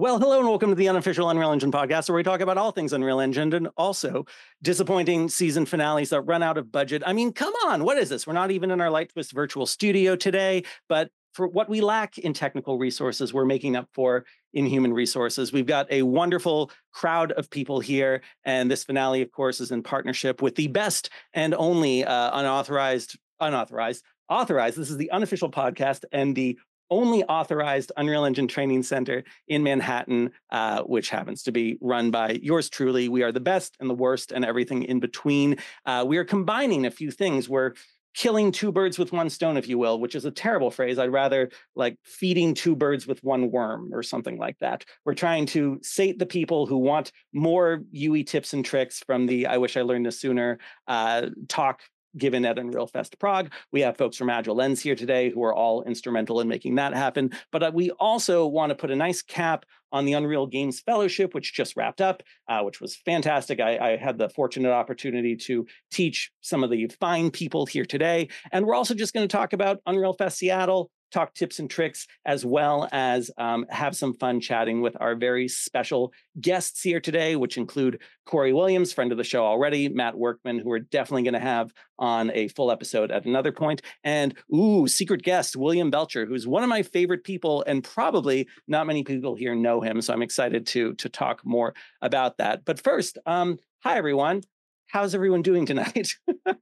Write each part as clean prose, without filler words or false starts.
Well, hello and welcome to the unofficial Unreal Engine podcast, where we talk about all things Unreal Engine and also disappointing season finales that run out of budget. I mean, come on, what is this? We're not even in our Light Twist virtual studio today, but for what we lack in technical resources, we're making up for in human resources. We've got a wonderful crowd of people here, and this finale, of course, is in partnership with the best and only authorized. This is the unofficial podcast and the only authorized Unreal Engine training center in Manhattan, which happens to be run by yours truly. We are the best and the worst and everything in between. We are combining a few things. We're killing two birds with one stone, if you will, which is a terrible phrase. I'd rather like feeding two birds with one worm or something like that. We're trying to sate the people who want more UE tips and tricks from the I wish I learned this sooner talk given at Unreal Fest Prague. We have folks from Agile Lens here today who are all instrumental in making that happen. But we also want to put a nice cap on the Unreal Games Fellowship, which just wrapped up, which was fantastic. I had the fortunate opportunity to teach some of the fine people here today. And we're also just going to talk about Unreal Fest Seattle, talk tips and tricks, as well as have some fun chatting with our very special guests here today, which include Corey Williams, friend of the show already, Matt Workman, who we're definitely going to have on a full episode at another point, and secret guest, William Belcher, who's one of my favorite people, and probably not many people here know him, so I'm excited to talk more about that. But first, hi, everyone. How's everyone doing tonight?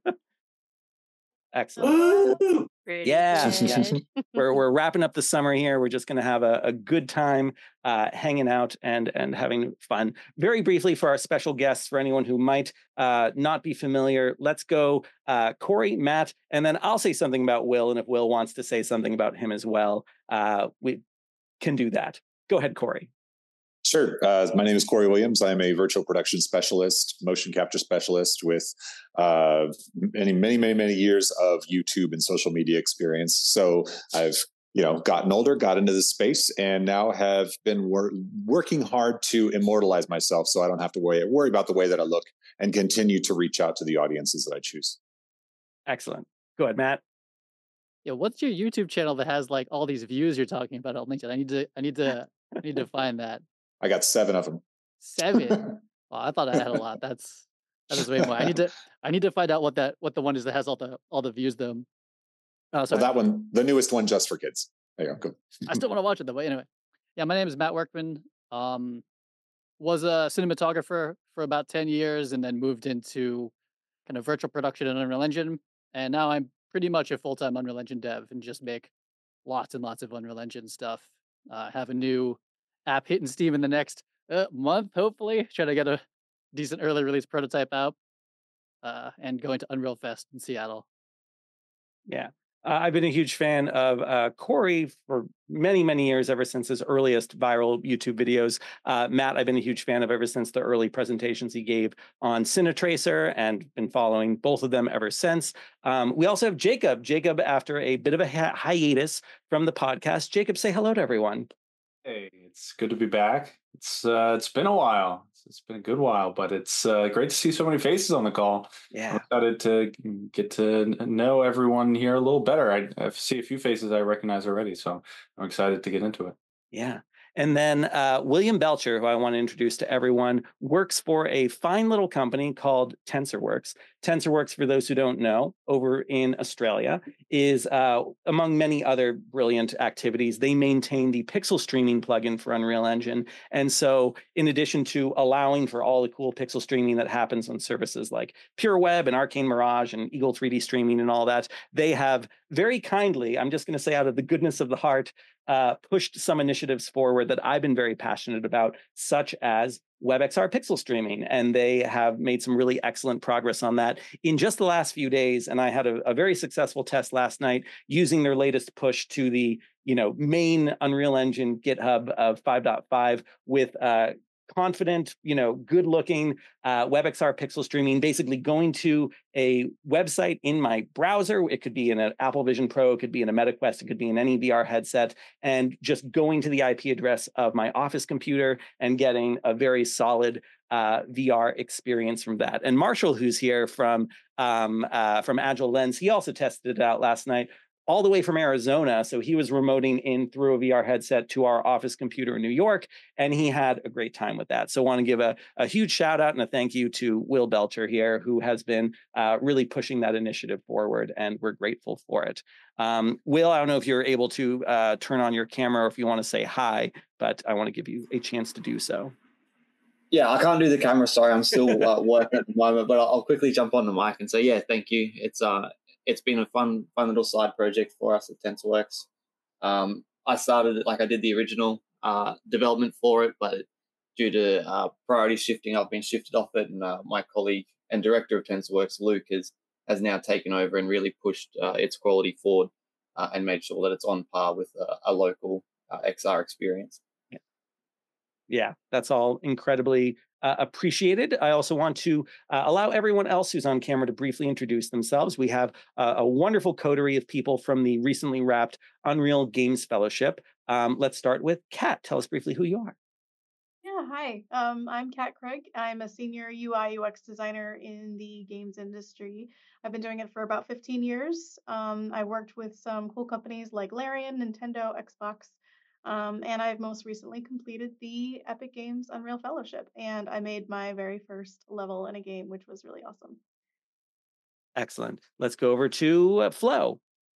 Excellent. Woo! Yeah. We're wrapping up the summer here. We're just going to have a good time hanging out and having fun. Very briefly for our special guests, for anyone who might not be familiar, let's go Corey, Matt, and then I'll say something about Will. And if Will wants to say something about him as well, we can do that. Go ahead, Corey. Sure. My name is Corey Williams. I'm a virtual production specialist, motion capture specialist with many years of YouTube and social media experience. So I've gotten older, got into this space, and now have been working hard to immortalize myself, so I don't have to worry about the way that I look, and continue to reach out to the audiences that I choose. Excellent. Go ahead, Matt. Yeah, what's your YouTube channel that has like all these views you're talking about on LinkedIn? I need to find that. I got 7 of them. 7. Well, I thought I had a lot. That is way more. I need to find out what the one is that has all the views though. Oh, sorry. Well, that one, the newest one, just for kids. There you go. Good. I still want to watch it though. But anyway, yeah, my name is Matt Workman. Was a cinematographer for about 10 years, and then moved into kind of virtual production in Unreal Engine. And now I'm pretty much a full-time Unreal Engine dev and just make lots and lots of Unreal Engine stuff. Have a new app hitting Steam in the next month, hopefully. Try to get a decent early release prototype out and going to Unreal Fest in Seattle. Yeah. I've been a huge fan of Corey for many years, ever since his earliest viral YouTube videos. Matt, I've been a huge fan of ever since the early presentations he gave on Cinetracer, and been following both of them ever since. We also have Jacob. Jacob, after a bit of a hiatus from the podcast. Jacob, say hello to everyone. Hey, it's good to be back. It's been a while. It's been a good while, but it's great to see so many faces on the call. Yeah, I'm excited to get to know everyone here a little better. I see a few faces I recognize already, so I'm excited to get into it. Yeah. And then William Belcher, who I want to introduce to everyone, works for a fine little company called TensorWorks. TensorWorks, for those who don't know, over in Australia, is among many other brilliant activities. They maintain the pixel streaming plugin for Unreal Engine. And so in addition to allowing for all the cool pixel streaming that happens on services like PureWeb and Arcane Mirage and Eagle 3D streaming and all that, they have very kindly, I'm just going to say out of the goodness of the heart, pushed some initiatives forward that I've been very passionate about, such as WebXR pixel streaming. And they have made some really excellent progress on that in just the last few days. And I had a very successful test last night using their latest push to the main Unreal Engine GitHub of 5.5 with confident, good-looking WebXR pixel streaming, basically going to a website in my browser. It could be in an Apple Vision Pro, it could be in a MetaQuest, it could be in any VR headset, and just going to the IP address of my office computer and getting a very solid VR experience from that. And Marshall, who's here from Agile Lens, he also tested it out last night. all the way from Arizona. So he was remoting in through a VR headset to our office computer in New York, and he had a great time with that. So I want to give a huge shout out and a thank you to Will Belcher here, who has been really pushing that initiative forward, and we're grateful for it. Will, I don't know if you're able to turn on your camera or if you want to say hi, but I want to give you a chance to do so. Yeah, I can't do the camera. Sorry, I'm still working at the moment, but I'll quickly jump on the mic and say, yeah, thank you. It's been a fun little side project for us at TensorWorks. I started it, I did the original development for it, but due to priority shifting, I've been shifted off it, and my colleague and director of TensorWorks, Luke, has now taken over and really pushed its quality forward and made sure that it's on par with a local XR experience. Yeah, that's all incredibly appreciated. I also want to allow everyone else who's on camera to briefly introduce themselves. We have a wonderful coterie of people from the recently wrapped Unreal Games Fellowship. Let's start with Kat. Tell us briefly who you are. Yeah, hi. I'm Kat Craig. I'm a senior UI UX designer in the games industry. I've been doing it for about 15 years. I worked with some cool companies like Larian, Nintendo, Xbox, and I've most recently completed the Epic Games Unreal Fellowship, and I made my very first level in a game, which was really awesome. Excellent. Let's go over to Flo.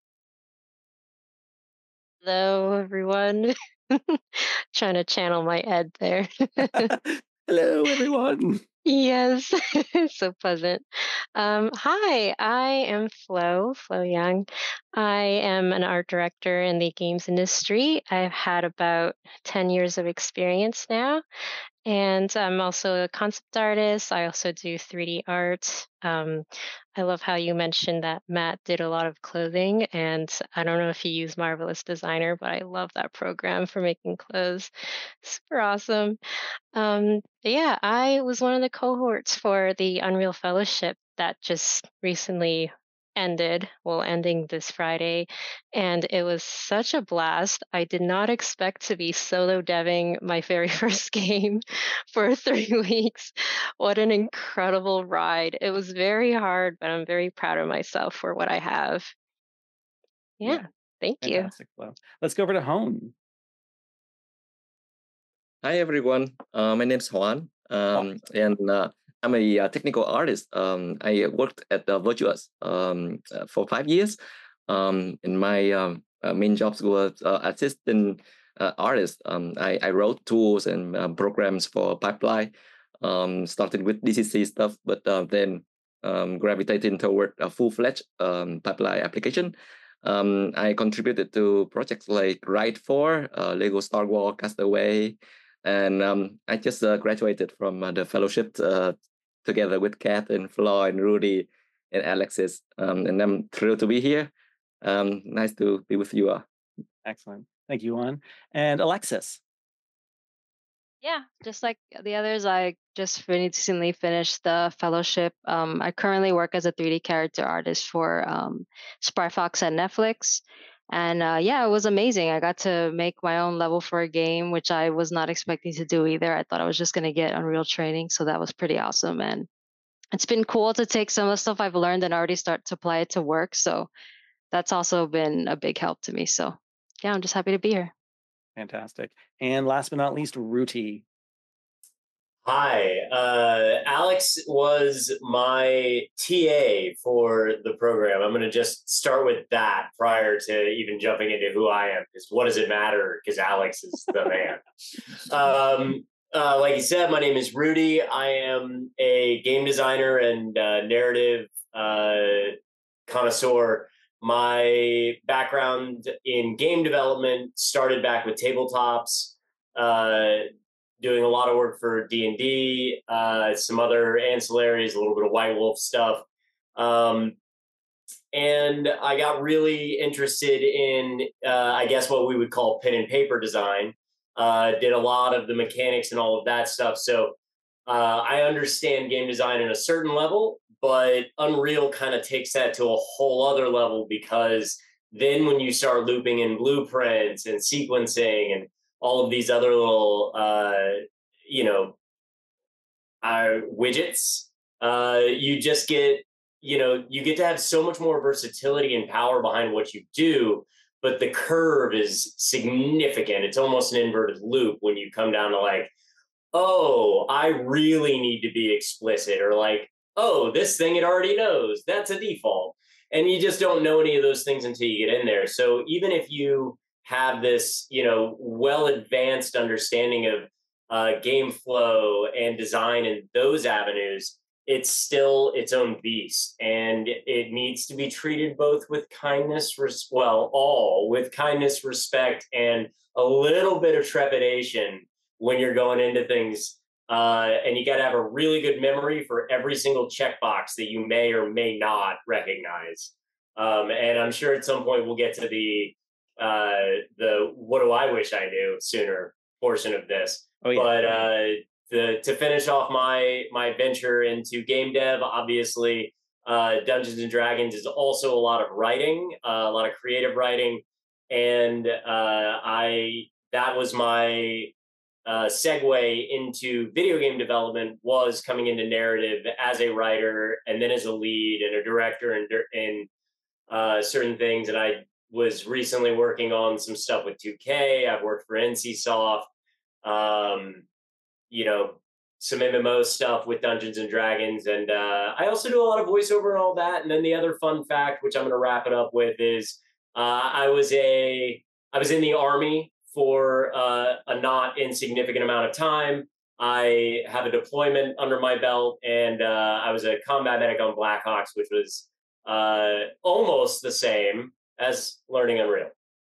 Hello, everyone. Trying to channel my Ed there. Hello, everyone. Yes, so pleasant. Hi, I am Flo Young. I am an art director in the games industry. I've had about 10 years of experience now, and I'm also a concept artist. I also do 3D art. I love how you mentioned that Matt did a lot of clothing, and I don't know if you use Marvelous Designer, but I love that program for making clothes. Super awesome. But yeah, I was one of the cohorts for the Unreal Fellowship that just recently ended, well, ending this Friday, and it was such a blast. I did not expect to be solo deving my very first game for 3 weeks. What an incredible ride. It was very hard, but I'm very proud of myself for what I have. Yeah, thank you. Fantastic, Flo. Let's go over to Hone. Hi everyone, my name is Juan, and I'm a technical artist. I worked at Virtuos for 5 years. And my main jobs was assistant artist. I wrote tools and programs for Pipeline, started with DCC stuff, but then gravitated toward a full-fledged Pipeline application. I contributed to projects like Ride 4, Lego Star Wars Castaway, and I just graduated from the fellowship together with Kat and Flo and Rudy and Alexis. And I'm thrilled to be here. Nice to be with you all. Excellent. Thank you, Juan. And Alexis. Yeah, just like the others, I just recently finished the fellowship. I currently work as a 3D character artist for Spry Fox at Netflix. And yeah, it was amazing. I got to make my own level for a game, which I was not expecting to do either. I thought I was just going to get Unreal training. So that was pretty awesome. And it's been cool to take some of the stuff I've learned and already start to apply it to work. So that's also been a big help to me. So yeah, I'm just happy to be here. Fantastic. And last but not least, Ruti. Hi, Alex was my TA for the program. I'm going to just start with that prior to even jumping into who I am, because what does it matter? Because Alex is the man. Like you said, my name is Rudy. I am a game designer and narrative connoisseur. My background in game development started back with tabletops, doing a lot of work for D&D, some other ancillaries, a little bit of White Wolf stuff. And I got really interested in, I guess, what we would call pen and paper design. Did a lot of the mechanics and all of that stuff. So I understand game design at a certain level, but Unreal kind of takes that to a whole other level, because then when you start looping in blueprints and sequencing and all of these other little, widgets, you just get you get to have so much more versatility and power behind what you do, but the curve is significant. It's almost an inverted loop when you come down to like, oh, I really need to be explicit, or like, oh, this thing it already knows. That's a default. And you just don't know any of those things until you get in there. So even if you have this, well advanced understanding of game flow and design and those avenues, it's still its own beast, and it needs to be treated both with kindness, all with kindness, respect, and a little bit of trepidation when you're going into things. And you got to have a really good memory for every single checkbox that you may or may not recognize. And I'm sure at some point we'll get to the what do I wish I knew sooner portion of this. Oh, yeah. But to finish off my venture into game dev, obviously, Dungeons and Dragons is also a lot of writing, a lot of creative writing, and that was my segue into video game development, was coming into narrative as a writer and then as a lead and a director and certain things. And I was recently working on some stuff with 2K. I've worked for NCSoft. Some MMO stuff with Dungeons and Dragons. And I also do a lot of voiceover and all that. And then the other fun fact, which I'm going to wrap it up with, is I was in the Army for a not insignificant amount of time. I have a deployment under my belt, and I was a combat medic on Blackhawks, which was almost the same as learning Unreal.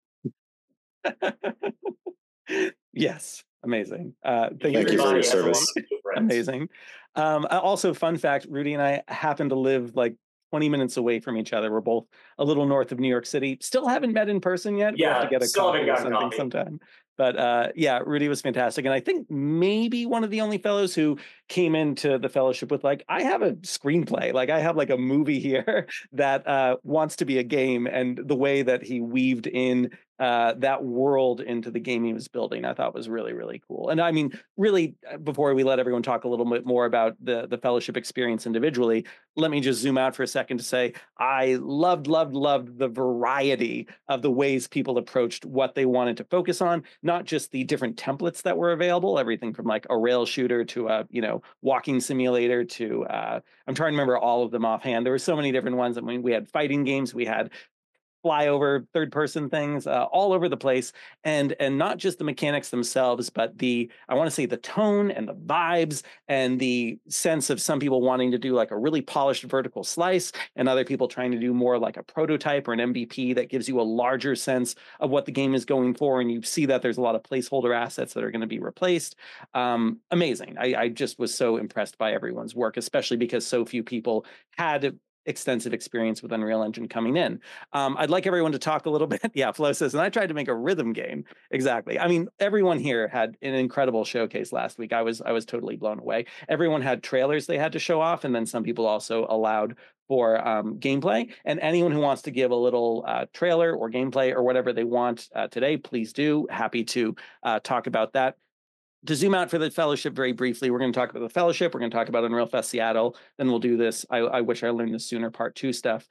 Yes. Amazing. Thank you for your service. Amazing. Also, fun fact, Rudy and I happen to live like 20 minutes away from each other. We're both a little north of New York City. Still haven't met in person yet. Yeah, we'll have to get a still coffee haven't or gotten something coffee. sometime. But yeah, Rudy was fantastic. And I think maybe one of the only fellows who came into the fellowship with like, I have a screenplay, like I have like a movie here that wants to be a game. And the way that he weaved in that world into the game he was building, I thought was really, really cool. And I mean, really, before we let everyone talk a little bit more about the fellowship experience individually, let me just zoom out for a second to say I loved the variety of the ways people approached what they wanted to focus on, not just the different templates that were available, everything from like a rail shooter to a walking simulator to I'm trying to remember all of them offhand. There were so many different ones. I mean, we had fighting games, we had flyover third person things all over the place, and not just the mechanics themselves, but I want to say the tone and the vibes and the sense of some people wanting to do like a really polished vertical slice and other people trying to do more like a prototype or an MVP that gives you a larger sense of what the game is going for, and you see that there's a lot of placeholder assets that are going to be replaced. Amazing. I just was so impressed by everyone's work, especially because so few people had extensive experience with Unreal Engine coming in. I'd like everyone to talk a little bit. Yeah, Flo says, and I tried to make a rhythm game. Exactly. I mean, everyone here had an incredible showcase last week. I was totally blown away. Everyone had trailers they had to show off, and then some people also allowed for gameplay. And anyone who wants to give a little trailer or gameplay or whatever they want today, please do. Happy to talk about that. To zoom out for the fellowship very briefly, we're going to talk about the fellowship. We're going to talk about Unreal Fest Seattle. Then we'll do this. I wish I learned this sooner, part 2 stuff.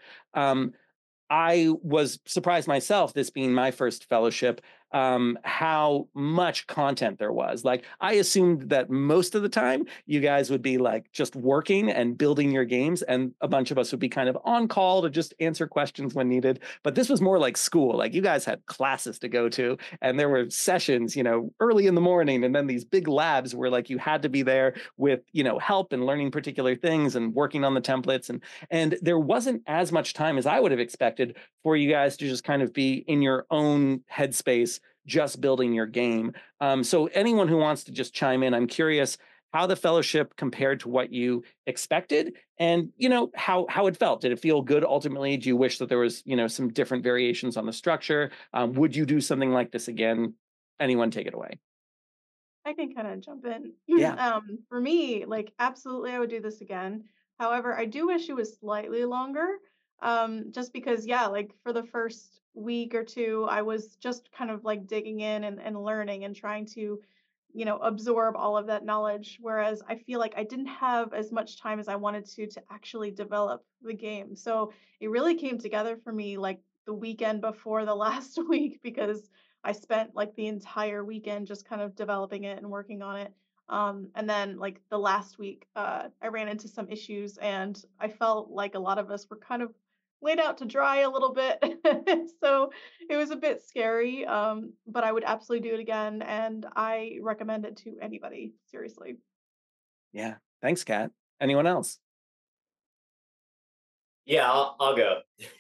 I was surprised myself, this being my first fellowship, how much content there was. Like, I assumed that most of the time you guys would be like just working and building your games, and a bunch of us would be kind of on call to just answer questions when needed. But this was more like school. Like, you guys had classes to go to, and there were sessions, early in the morning, and then these big labs where like you had to be there with, help and learning particular things and working on the templates. And there wasn't as much time as I would have expected for you guys to just kind of be in your own headspace, just building your game. So anyone who wants to just chime in, I'm curious how the fellowship compared to what you expected, and how it felt. Did it feel good ultimately? Do you wish that there was some different variations on the structure? Would you do something like this again? Anyone take it away? I can kind of jump in. Yeah. For me, like, absolutely, I would do this again. However, I do wish it was slightly longer. Just because, yeah, like for the first week or two, I was just kind of like digging in and learning and trying to absorb all of that knowledge. Whereas I feel like I didn't have as much time as I wanted to actually develop the game. So it really came together for me like the weekend before the last week, because I spent like the entire weekend just kind of developing it and working on it. And then like the last week, I ran into some issues and I felt like a lot of us were kind of laid out to dry a little bit. So it was a bit scary, but I would absolutely do it again. And I recommend it to anybody, seriously. Yeah. Thanks, Kat. Anyone else? Yeah, I'll go.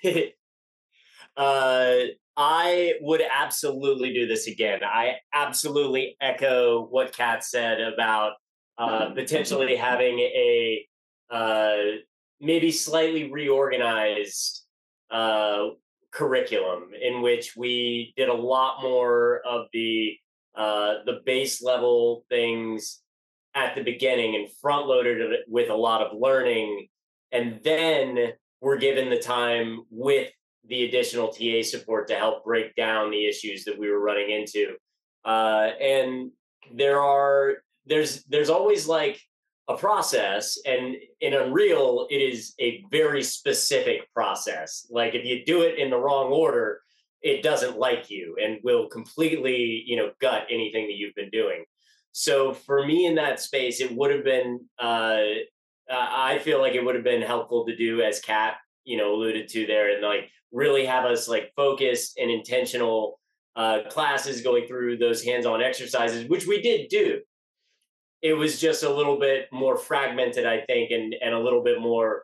I would absolutely do this again. I absolutely echo what Kat said about potentially having a maybe slightly reorganized curriculum in which we did a lot more of the base level things at the beginning and front loaded it with a lot of learning, and then we're given the time with the additional TA support to help break down the issues that we were running into. And there's always like a process, and in Unreal, it is a very specific process. Like if you do it in the wrong order, it doesn't like you and will completely, gut anything that you've been doing. So for me in that space, it would have been, I feel like it would have been helpful to do, as Kat, alluded to there, and like really have us like focused and intentional classes going through those hands-on exercises, which we did do. It was just a little bit more fragmented, I think, and a little bit more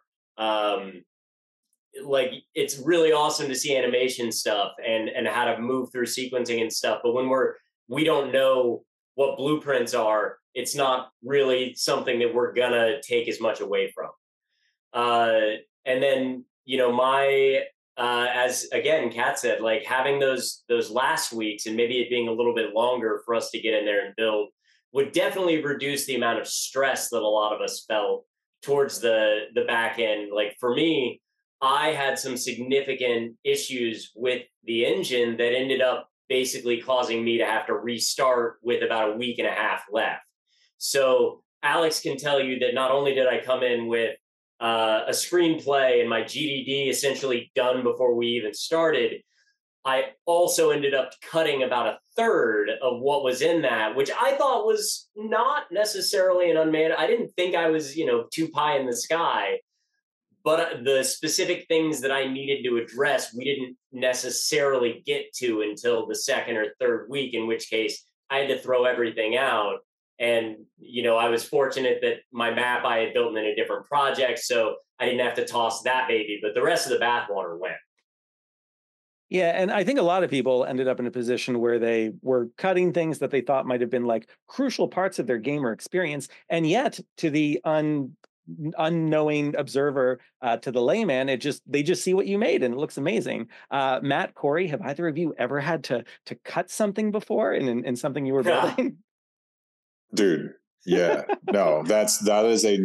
like it's really awesome to see animation stuff and how to move through sequencing and stuff. But when we don't know what blueprints are, it's not really something that we're gonna take as much away from. And then, my as again, Kat said, like having those last weeks and maybe it being a little bit longer for us to get in there and build would definitely reduce the amount of stress that a lot of us felt towards the back end. Like for me, I had some significant issues with the engine that ended up basically causing me to have to restart with about a week and a half left. So Alex can tell you that not only did I come in with a screenplay and my GDD essentially done before we even started, I also ended up cutting about a third of what was in that, which I thought was not necessarily an unmanned. I didn't think I was, too pie in the sky, but the specific things that I needed to address, we didn't necessarily get to until the second or third week, in which case I had to throw everything out. And, I was fortunate that my map I had built in a different project, so I didn't have to toss that baby, but the rest of the bathwater went. Yeah, and I think a lot of people ended up in a position where they were cutting things that they thought might have been like crucial parts of their gamer experience, and yet to the unknowing observer, to the layman, they just see what you made and it looks amazing. Matt, Corey, have either of you ever had to cut something before in something you were building? Dude, yeah, no, that is a.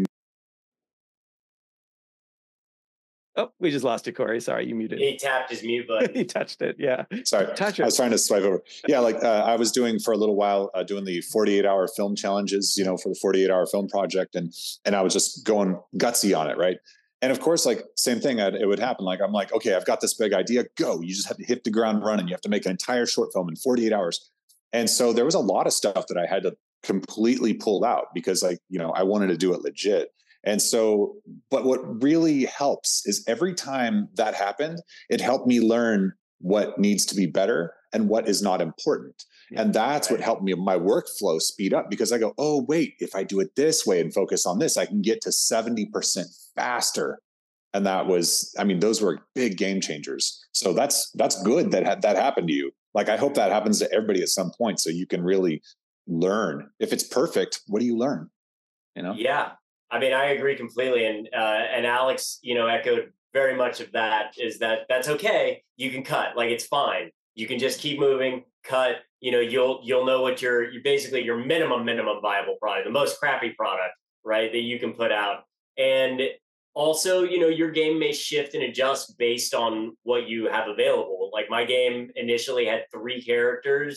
Oh, we just lost you, Corey. Sorry, you muted. He tapped his mute button. He touched it. Yeah. Sorry, Touch it. I was trying to swipe over. Yeah, like I was doing for a little while, doing the 48-hour film challenges, for the 48-hour film project, and I was just going gutsy on it, right? And of course, like same thing, it would happen. Like I'm like, okay, I've got this big idea. Go! You just have to hit the ground running. You have to make an entire short film in 48 hours. And so there was a lot of stuff that I had to completely pull out because, like, I wanted to do it legit. And so, but what really helps is every time that happened, it helped me learn what needs to be better and what is not important. Yeah, and that's right. What helped me, my workflow speed up, because I go, oh, wait, if I do it this way and focus on this, I can get to 70% faster. And that was, those were big game changers. So that's good that that happened to you. Like, I hope that happens to everybody at some point so you can really learn. If it's perfect, what do you learn? Yeah. I agree completely. And Alex, echoed very much of that, is that's okay. You can cut, like, it's fine. You can just keep moving, cut, you'll know what you're basically your minimum viable product, the most crappy product, right, that you can put out. And also, your game may shift and adjust based on what you have available. Like my game initially had 3 characters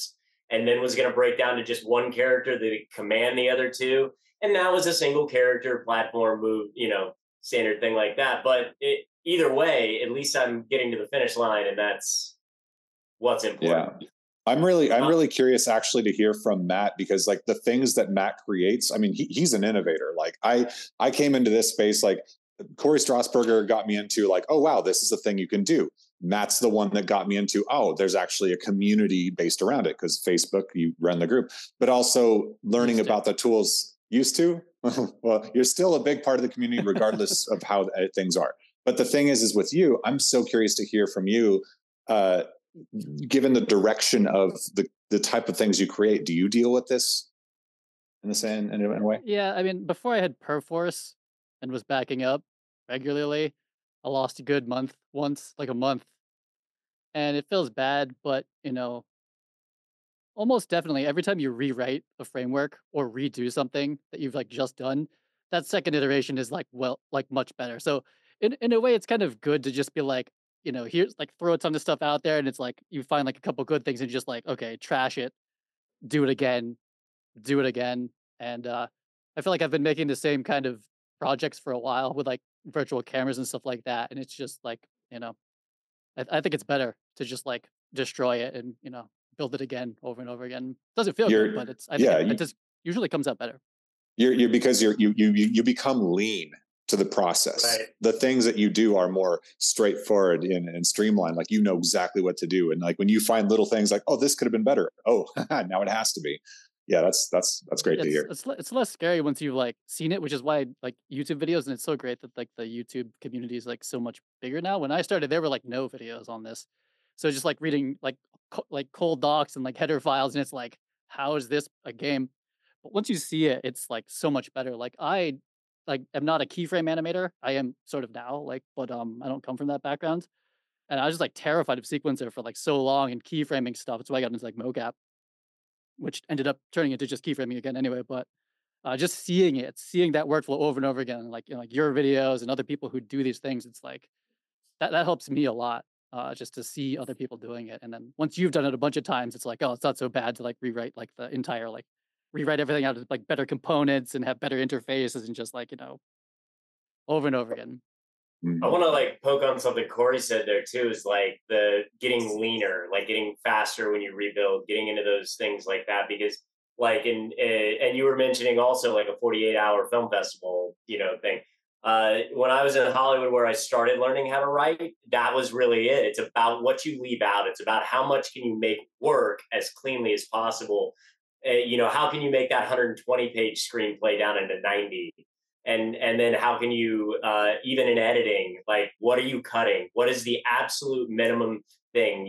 and then was going to break down to just one character that could command the other two. And now is a single character platform move, standard thing like that. But either way, at least I'm getting to the finish line, and that's what's important. Yeah. I'm really curious actually to hear from Matt, because like the things that Matt creates, I mean, he's an innovator. Like I came into this space, like Corey Strasburger got me into like, oh, wow, this is a thing you can do. Matt's the one that got me into, oh, there's actually a community based around it, because Facebook, you run the group, but also learning about the tools. Used to? Well, you're still a big part of the community regardless of how things are. But the thing is with you, I'm so curious to hear from you, given the direction of the type of things you create. Do you deal with this in the same in a way? Yeah, I mean, before I had Perforce and was backing up regularly, I lost a good month once, like a month, and it feels bad, but almost definitely every time you rewrite a framework or redo something that you've like just done, that second iteration is like much better. So in a way, it's kind of good to just be like, here's like throw a ton of stuff out there, and it's like you find like a couple good things and just like, okay, trash it, do it again, and I feel like I've been making the same kind of projects for a while with like virtual cameras and stuff like that, and it's just like I think it's better to just like destroy it and build it again over and over again. Doesn't feel good, but I think it just usually comes out better. You're because you become lean to the process. Right. The things that you do are more straightforward and streamlined. Like you know exactly what to do, and like when you find little things like, oh, this could have been better. Oh, now it has to be. Yeah, that's great to hear. It's less scary once you've like seen it, which is why I like YouTube videos, and it's so great that like the YouTube community is like so much bigger now. When I started, there were like no videos on this, so just like reading like cold docs and like header files, and it's like, how is this a game? But once you see it, it's like so much better. Like I am not a keyframe animator. I am sort of now, like, but I don't come from that background, and I was just like terrified of sequencer for like so long and keyframing stuff. That's why I got into like mocap, which ended up turning into just keyframing again anyway. But just seeing that workflow over and over again, like like your videos and other people who do these things, it's like that helps me a lot. Just to see other people doing it, and then once you've done it a bunch of times, it's like, oh, it's not so bad to like rewrite like the entire like rewrite everything out of like better components and have better interfaces and just like over and over again. I want to like poke on something Corey said there too, is like the getting leaner, like getting faster when you rebuild, getting into those things like that, because like and you were mentioning also like a 48-hour film festival, thing. When I was in Hollywood, where I started learning how to write, that was really it. It's about what you leave out. It's about how much can you make work as cleanly as possible. How can you make that 120-page screenplay down into 90? And then how can you, even in editing, like what are you cutting? What is the absolute minimum thing?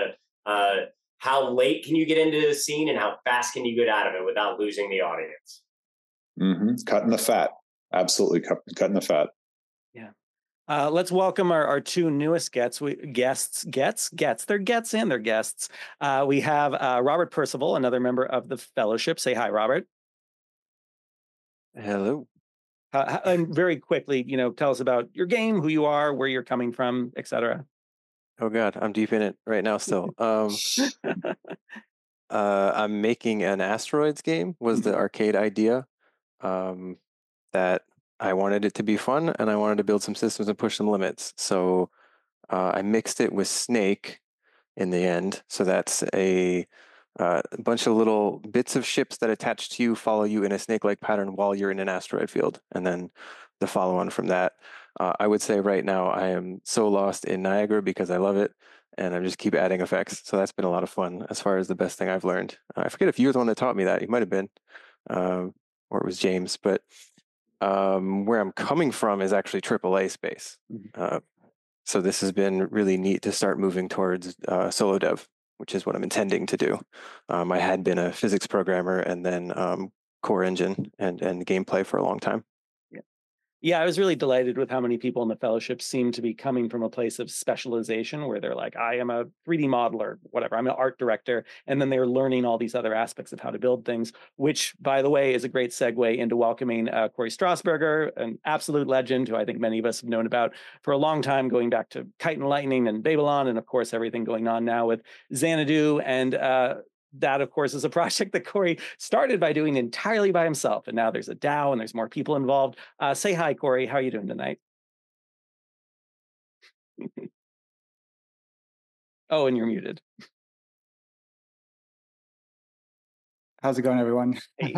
How late can you get into the scene, and how fast can you get out of it without losing the audience? Mm-hmm. Cutting the fat. Absolutely cutting the fat. Yeah. Let's welcome our two newest guests. They're guests and they're guests. We have Robert Percival, another member of the Fellowship. Say hi, Robert. Hello. And very quickly, tell us about your game, who you are, where you're coming from, etc. Oh God, I'm deep in it right now still. I'm making an asteroids game, was the arcade idea. That I wanted it to be fun, and I wanted to build some systems and push some limits. So I mixed it with Snake in the end. So that's a bunch of little bits of ships that attach to you, follow you in a snake-like pattern while you're in an asteroid field. And then the follow-on from that. I would say right now I am so lost in Niagara because I love it, and I just keep adding effects. So that's been a lot of fun as far as the best thing I've learned. I forget if you were the one that taught me that. You might have been, or it was James. But where I'm coming from is actually AAA space. So this has been really neat to start moving towards solo dev, which is what I'm intending to do. I had been a physics programmer and then core engine and gameplay for a long time. Yeah, I was really delighted with how many people in the Fellowship seem to be coming from a place of specialization where they're like, I am a 3D modeler, whatever, I'm an art director. And then they're learning all these other aspects of how to build things, which, by the way, is a great segue into welcoming Corey Strasburger, an absolute legend who I think many of us have known about for a long time, going back to Kite and Lightning and Babylon, and of course, everything going on now with Xanadu. And that, of course, is a project that Corey started by doing entirely by himself. And now there's a DAO and there's more people involved. Say hi, Corey. How are you doing tonight? Oh, and you're muted. How's it going, everyone? Hey.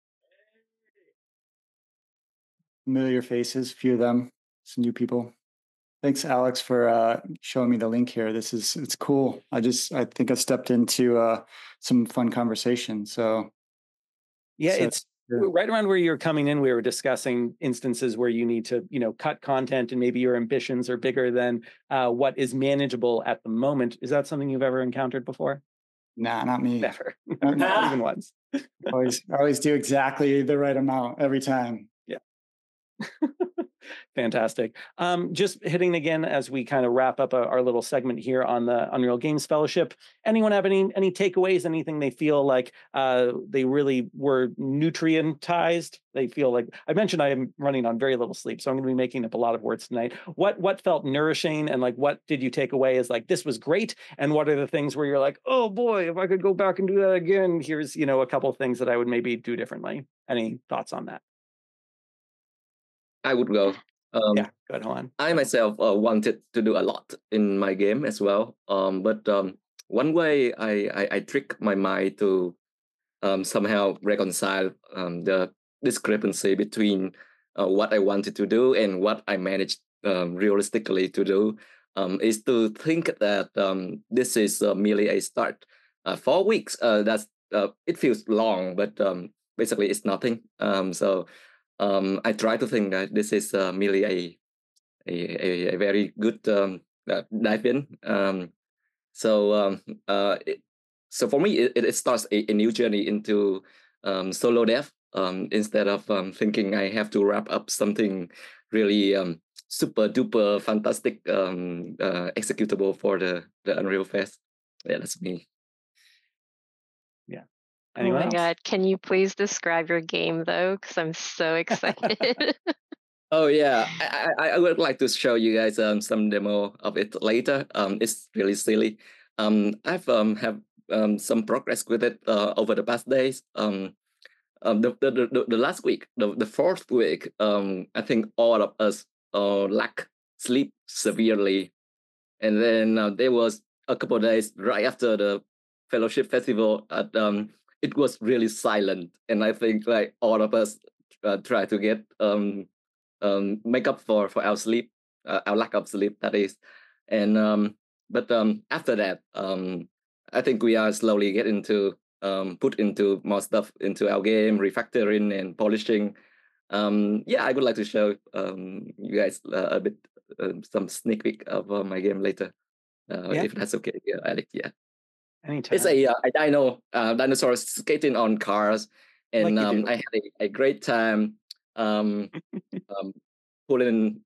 Familiar faces, few of them, some new people. Thanks, Alex, for showing me the link here. It's cool. I think I stepped into some fun conversation. So yeah, it's right around where you're coming in. We were discussing instances where you need to, cut content, and maybe your ambitions are bigger than what is manageable at the moment. Is that something you've ever encountered before? Nah, not me. Never, not even once. always do exactly the right amount every time. Yeah. Fantastic. Just hitting again as we kind of wrap up our little segment here on the Unreal Games Fellowship. Anyone have any takeaways? Anything they feel like they really were nutrientized? They feel like, I mentioned I am running on very little sleep, so I'm going to be making up a lot of words tonight. What felt nourishing, and like what did you take away as like this was great? And what are the things where you're like, oh boy, if I could go back and do that again, here's a couple of things that I would maybe do differently. Any thoughts on that? I would go. Yeah, go ahead, Juan. I myself wanted to do a lot in my game as well. But one way I trick my mind to somehow reconcile the discrepancy between what I wanted to do and what I managed realistically to do is to think that this is merely a start. 4 weeks, it feels long, but basically it's nothing. So I try to think that this is merely a very good dive in. So for me, it starts a new journey into solo dev. Instead of thinking I have to wrap up something really super duper fantastic executable for the Unreal Fest. Yeah, that's me. Yeah. Anyone else? God, can you please describe your game though? Because I'm so excited. Oh yeah, I would like to show you guys some demo of it later. It's really silly. I've have some progress with it over the past days. The last week, the fourth week, I think all of us lack sleep severely, and then there was a couple of days right after the Fellowship Festival. It was really silent, and I think like all of us try to get make up for our sleep, our lack of sleep, that is. And but after that, I think we are slowly getting to put into more stuff into our game, refactoring and polishing. Yeah, I would like to show you guys a bit some sneak peek of my game later, if that's okay, Alex. Yeah. Anytime. It's a dinosaur skating on cars, and like I had a great time pulling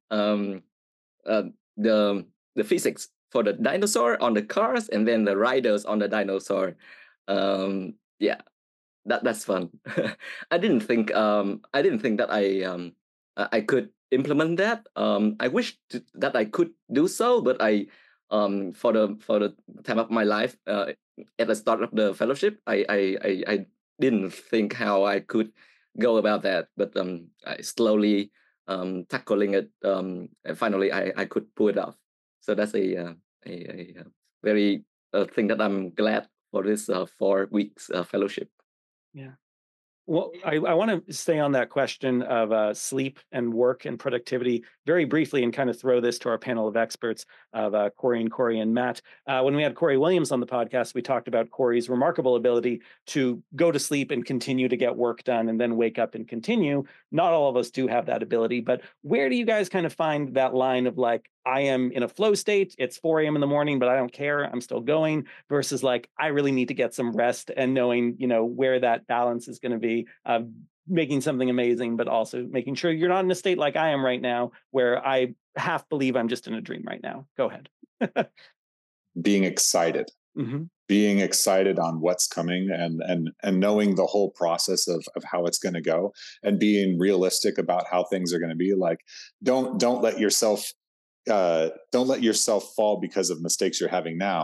the physics for the dinosaur on the cars and then the riders on the dinosaur. Yeah, that's fun. I didn't think that I could implement that. I wish that I could do so, but I for the time of my life at the start of the fellowship, I didn't think how I could go about that, but I slowly tackling it, and finally I could pull it off. So that's a very thing that I'm glad for this 4 weeks fellowship. Yeah. Well, I want to stay on that question of sleep and work and productivity very briefly and kind of throw this to our panel of experts of Corey and Matt. When we had Corey Williams on the podcast, we talked about Corey's remarkable ability to go to sleep and continue to get work done and then wake up and continue. Not all of us do have that ability, but where do you guys kind of find that line of like, I am in a flow state, it's 4 a.m. in the morning, but I don't care, I'm still going, versus like, I really need to get some rest, and knowing, where that balance is going to be, making something amazing, but also making sure you're not in a state like I am right now, where I half believe I'm just in a dream right now. Go ahead. Being excited. Mm-hmm. Being excited on what's coming and knowing the whole process of how it's going to go, and being realistic about how things are going to be. Like, don't let yourself fall because of mistakes you're having now.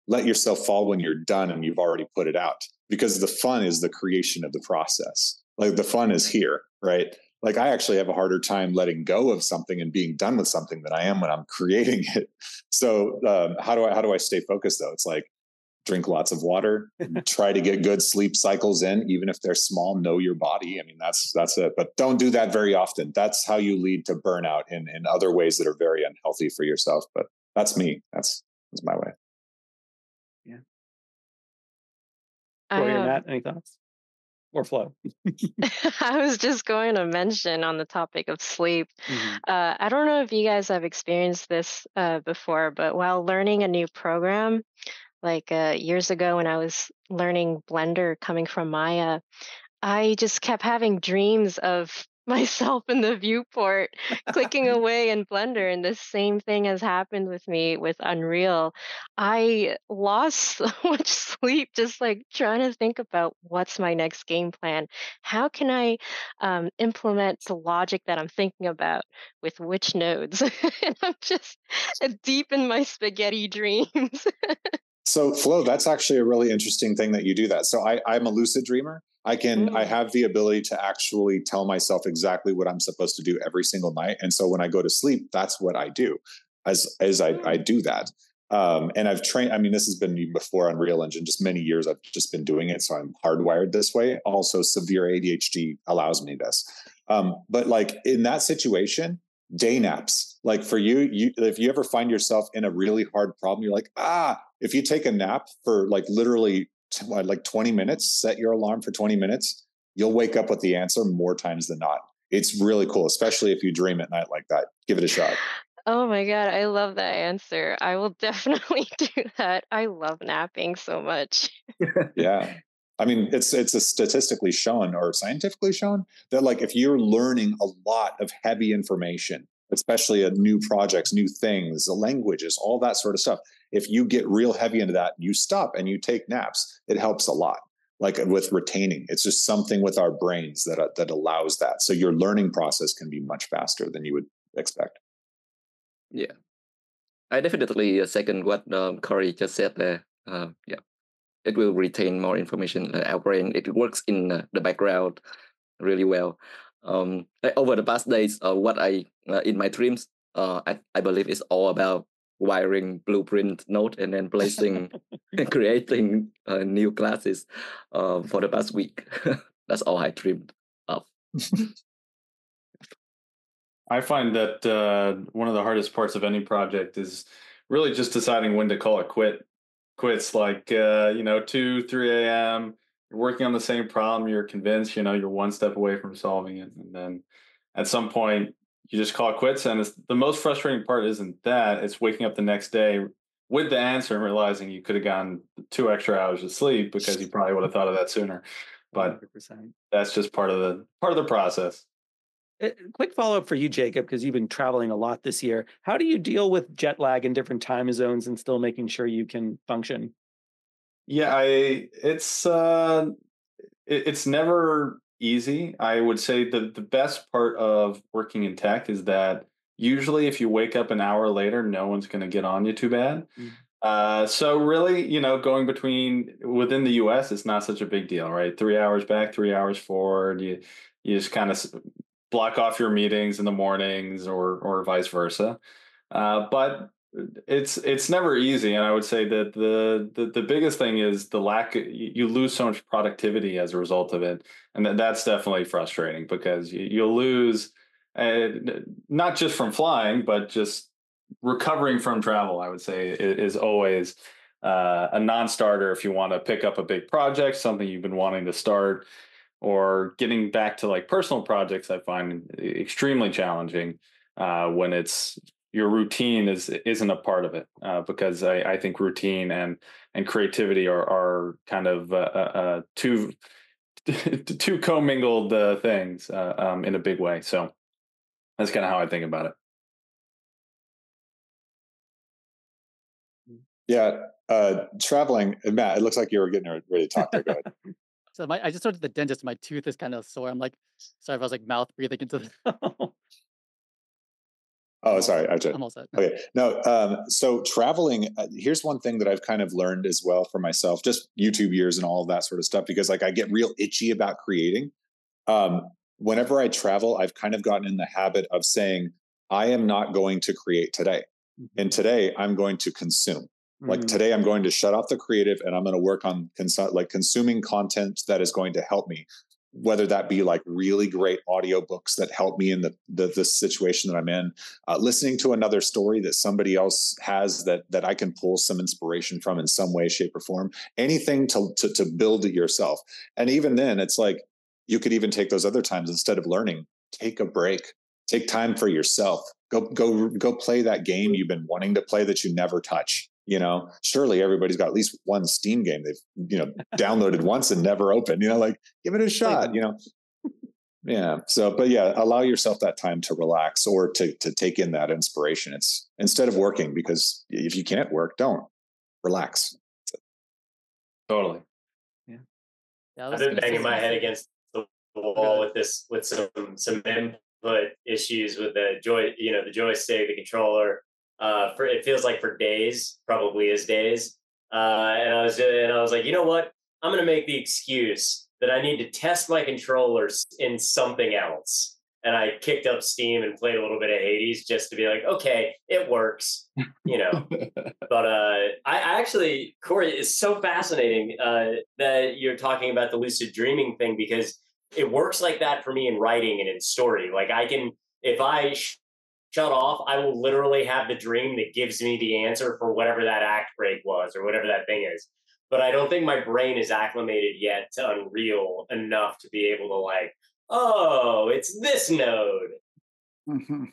let yourself fall when you're done and you've already put it out, because the fun is the creation of the process. Like the fun is here, right? Like I actually have a harder time letting go of something and being done with something than I am when I'm creating it. So how do I stay focused though? It's like drink lots of water, try to get good sleep cycles in, even if they're small. Know your body. I mean, that's it. But don't do that very often. That's how you lead to burnout in other ways that are very unhealthy for yourself. But that's me. That's my way. Yeah. I Matt, any thoughts? Or Flo? I was just going to mention on the topic of sleep. I don't know if you guys have experienced this before, but while learning a new program, like years ago when I was learning Blender coming from Maya, I just kept having dreams of myself in the viewport clicking away in Blender, and the same thing has happened with me with Unreal. I lost so much sleep just like trying to think about what's my next game plan. How can I implement the logic that I'm thinking about with which nodes? And I'm just deep in my spaghetti dreams. So Flo, that's actually a really interesting thing that you do that. So I'm a lucid dreamer. I have the ability to actually tell myself exactly what I'm supposed to do every single night. And so when I go to sleep, that's what I do as I do that. And I've trained, I mean, this has been before Unreal Engine, just many years I've just been doing it. So I'm hardwired this way. Also severe ADHD allows me this. But like in that situation, day naps, like for you, if you ever find yourself in a really hard problem, you're like, if you take a nap for like literally like 20 minutes, set your alarm for 20 minutes, you'll wake up with the answer more times than not. It's really cool, especially if you dream at night like that. Give it a shot. Oh my God, I love that answer. I will definitely do that. I love napping so much. Yeah. I mean, it's a statistically shown or scientifically shown that like if you're learning a lot of heavy information, especially new projects, new things, the languages, all that sort of stuff, if you get real heavy into that, you stop and you take naps, it helps a lot. Like with retaining, it's just something with our brains that allows that. So your learning process can be much faster than you would expect. Yeah, I definitely second what Corey just said there. Yeah, it will retain more information. Our brain, it works in the background really well. Over the past days, what I in my dreams, I believe it's all about wiring blueprint node and then placing and creating new classes for the past week. That's all I dreamed of. I find that one of the hardest parts of any project is really just deciding when to call it quits. Like 2, 3 a.m. You're working on the same problem. You're convinced you're one step away from solving it, and then at some point you just call it quits. And the most frustrating part isn't that; it's waking up the next day with the answer and realizing you could have gotten 2 extra hours of sleep because you probably would have thought of that sooner. But 100%. that's just part of the process. Quick follow-up for you, Jacob, because you've been traveling a lot this year. How do you deal with jet lag in different time zones and still making sure you can function? Yeah, it's never easy. I would say the best part of working in tech is that usually if you wake up an hour later, no one's going to get on you too bad. So really, going within the US, it's not such a big deal, right? 3 hours back, 3 hours forward. You just kind of block off your meetings in the mornings or vice versa. But it's never easy, and I would say that the biggest thing is the lack. You lose so much productivity as a result of it, and that's definitely frustrating because you'll lose not just from flying, but just recovering from travel. I would say is always a non-starter if you want to pick up a big project, something you've been wanting to start, or getting back to like personal projects. I find extremely challenging when it's your routine isn't a part of it, because I think routine and creativity are kind of two commingled things in a big way. So that's kind of how I think about it. Yeah, traveling, Matt. It looks like you were getting ready to talk there. Go ahead. So I just went to the dentist. My tooth is kind of sore. I'm like, sorry if I was like mouth breathing into the. Oh, sorry. I'm all set. Okay. No. So traveling, here's one thing that I've kind of learned as well for myself, just YouTube years and all of that sort of stuff, because like I get real itchy about creating. Whenever I travel, I've kind of gotten in the habit of saying, I am not going to create today. And today I'm going to consume. Like today I'm going to shut off the creative and I'm going to work on consuming content that is going to help me, whether that be like really great audiobooks that help me in the situation that I'm in, listening to another story that somebody else has that I can pull some inspiration from in some way, shape, or form, anything to build it yourself. And even then it's like, you could even take those other times, instead of learning, take a break, take time for yourself, go play that game you've been wanting to play that you never touch. You know, surely everybody's got at least one Steam game they've, downloaded once and never opened, like give it a shot, Yeah. So, but yeah, allow yourself that time to relax or to take in that inspiration. It's instead of working, because if you can't work, don't relax. Totally. Yeah, I've been banging my head against the wall with some input issues with the the joystick, the controller. It feels like for days, probably is days. And I was like, you know what? I'm going to make the excuse that I need to test my controllers in something else. And I kicked up Steam and played a little bit of Hades just to be like, okay, it works, But I actually, Corey, it's so fascinating that you're talking about the lucid dreaming thing, because it works like that for me in writing and in story. Like I can, if I shut off, I will literally have the dream that gives me the answer for whatever that act break was or whatever that thing is. But I don't think my brain is acclimated yet to Unreal enough to be able to like, oh, it's this node. Mm-hmm.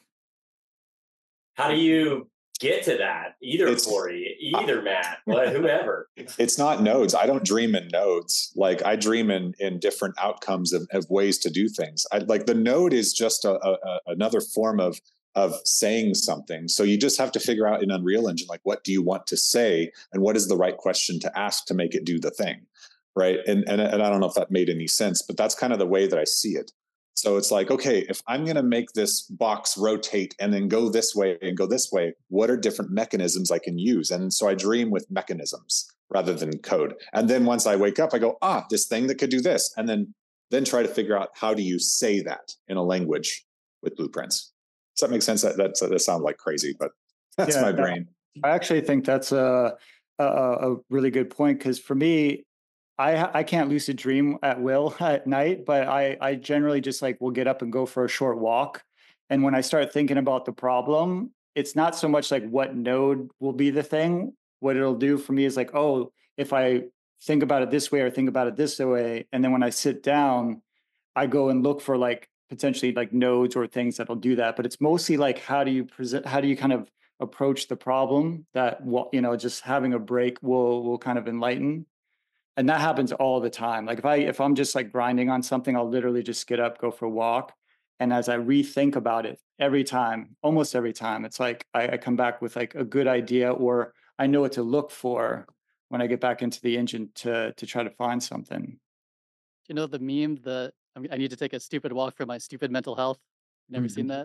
How do you get to that? Either Corey, either Matt, whoever. It's not nodes. I don't dream in nodes. Like I dream in different outcomes of ways to do things. Like the node is just another form of saying something. So you just have to figure out in Unreal Engine, like, what do you want to say and what is the right question to ask to make it do the thing, right? And I don't know if that made any sense, but that's kind of the way that I see it. So it's like, okay, if I'm going to make this box rotate and then go this way and go this way, what are different mechanisms I can use? And so I dream with mechanisms rather than code. And then once I wake up, I go, this thing that could do this. And then try to figure out, how do you say that in a language with blueprints? Does that make sense? That sounds like crazy, but that's my brain. I actually think that's a really good point, because for me, I can't lucid dream at will at night, but I generally just will get up and go for a short walk. And when I start thinking about the problem, it's not so much like what node will be the thing. What it'll do for me is like, if I think about it this way or think about it this way, and then when I sit down, I go and look for potentially nodes or things that'll do that. But it's mostly how do you kind of approach the problem that, just having a break will kind of enlighten. And that happens all the time. Like if I'm just grinding on something, I'll literally just get up, go for a walk. And as I rethink about it almost every time, it's like I come back with a good idea, or I know what to look for when I get back into the engine to try to find something. You know the meme, I need to take a stupid walk for my stupid mental health. Never seen that?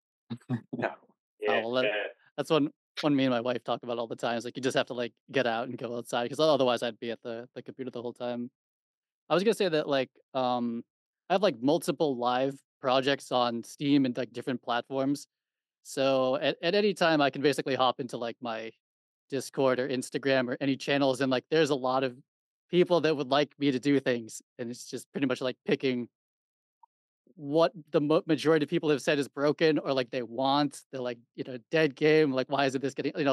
No. Yeah. That's one me and my wife talk about all the time. It's like you just have to get out and go outside, because otherwise I'd be at the computer the whole time. I was gonna say that I have multiple live projects on Steam and different platforms. So at any time I can basically hop into my Discord or Instagram or any channels, and there's a lot of people that would like me to do things, and it's just pretty much picking what the majority of people have said is broken, or they want. They're dead game. Why isn't this getting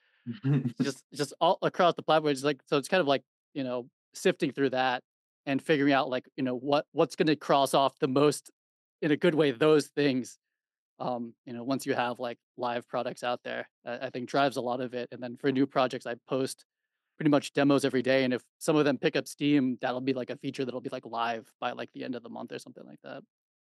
just all across the platform? It's so it's kind of sifting through that and figuring out what's going to cross off the most in a good way, those things. Once you have live products out there, I think drives a lot of it. And then for new projects, I post pretty much demos every day, and if some of them pick up steam, that'll be a feature that'll be live by the end of the month or something like that.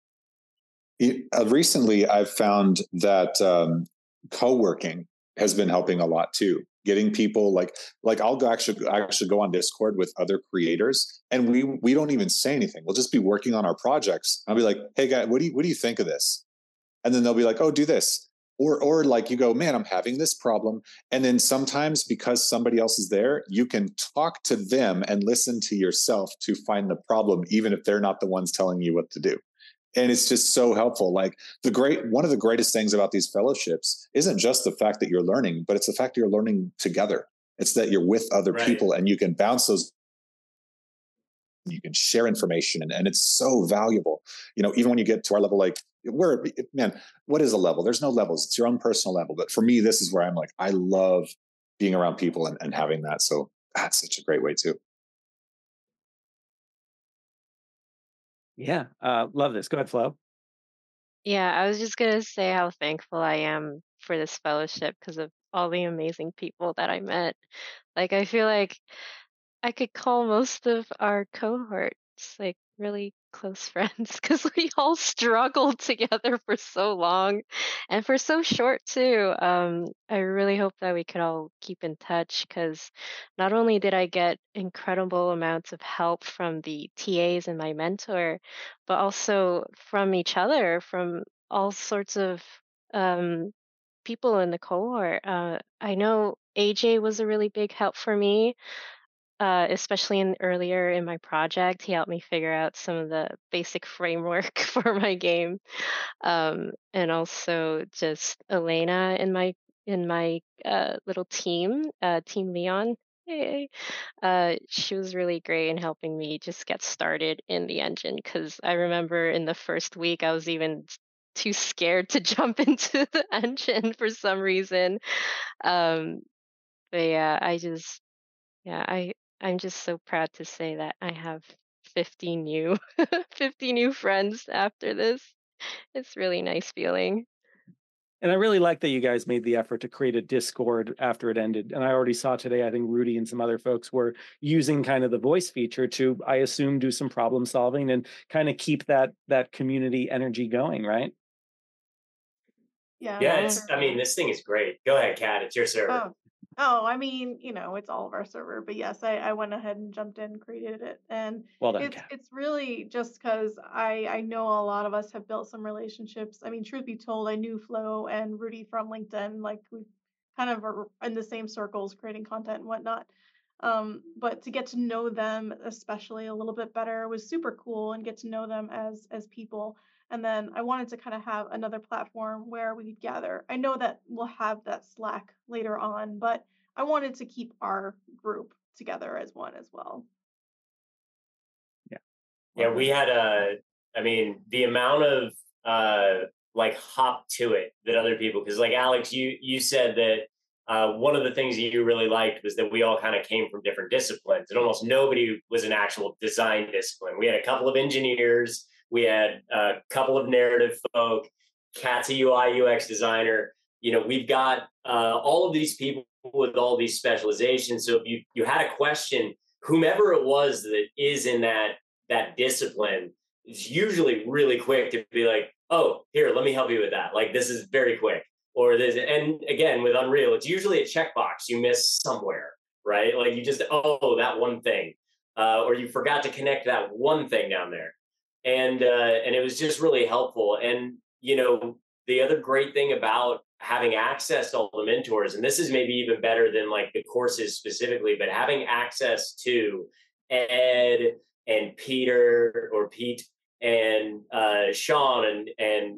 Recently, I've found that co-working has been helping a lot too. Getting people I'll go actually go on Discord with other creators, and we don't even say anything. We'll just be working on our projects. I'll be like, hey guys, what do you think of this? And then they'll be like, oh, do this. or like you go, man, I'm having this problem. And then sometimes because somebody else is there, you can talk to them and listen to yourself to find the problem, even if they're not the ones telling you what to do. And it's just so helpful. Like one of the greatest things about these fellowships isn't just the fact that you're learning, but it's the fact that you're learning together. It's that you're with other people and you can bounce those, you can share information, and it's so valuable. Even when you get to our level, like what is a level? There's no levels. It's your own personal level. But for me, this is where I'm like, I love being around people and having that. So that's such a great way too. Yeah. Love this. Go ahead, Flo. Yeah, I was just gonna say how thankful I am for this fellowship because of all the amazing people that I met. Like, I feel like I could call most of our cohorts like really close friends because we all struggled together for so long and for so short too. I really hope that we could all keep in touch because not only did I get incredible amounts of help from the TAs and my mentor, but also from each other, from all sorts of um, people in the cohort. I know AJ was a really big help for me, especially earlier in my project. He helped me figure out some of the basic framework for my game, and also just Elena in my little team, Team Leon. Hey. She was really great in helping me just get started in the engine because I remember in the first week I was even too scared to jump into the engine for some reason. Um, but yeah, I'm just so proud to say that I have 50 new 50 new friends after this. It's really nice feeling. And I really like that you guys made the effort to create a Discord after it ended. And I already saw today, I think Rudy and some other folks were using kind of the voice feature to, I assume, do some problem solving and kind of keep that community energy going, right? Yeah. Yeah, I mean, this thing is great. Go ahead, Kat. It's your server. I mean, it's all of our server, but yes, I went ahead and jumped in, created it, and Well done, it's Kat. it's really just because I know a lot of us have built some relationships. I mean, truth be told, I knew Flo and Rudy from LinkedIn, like we kind of are in the same circles, creating content and whatnot. But to get to know them, especially a little bit better, was super cool, and get to know them as people. And then I wanted to kind of have another platform where we could gather. I know that we'll have that Slack later on, but I wanted to keep our group together as one as well. Yeah, we had I mean, the amount of like hop to it that other people, because like Alex, you said that one of the things that you really liked was that we all kind of came from different disciplines, and almost nobody was an actual design discipline. We had a couple of engineers, we had a couple of narrative folk, Kat's a UI UX designer. We've got all of these people with all these specializations. So if you had a question, whomever it was that is in that discipline is usually really quick to be like, oh, here, let me help you with that. Like, this is very quick. Or this, and again, with Unreal, it's usually a checkbox you miss somewhere, right? Like you just, that one thing. Or you forgot to connect that one thing down there. And it was just really helpful. And, the other great thing about having access to all the mentors, and this is maybe even better than like the courses specifically, but having access to Ed and Peter or Pete and Sean and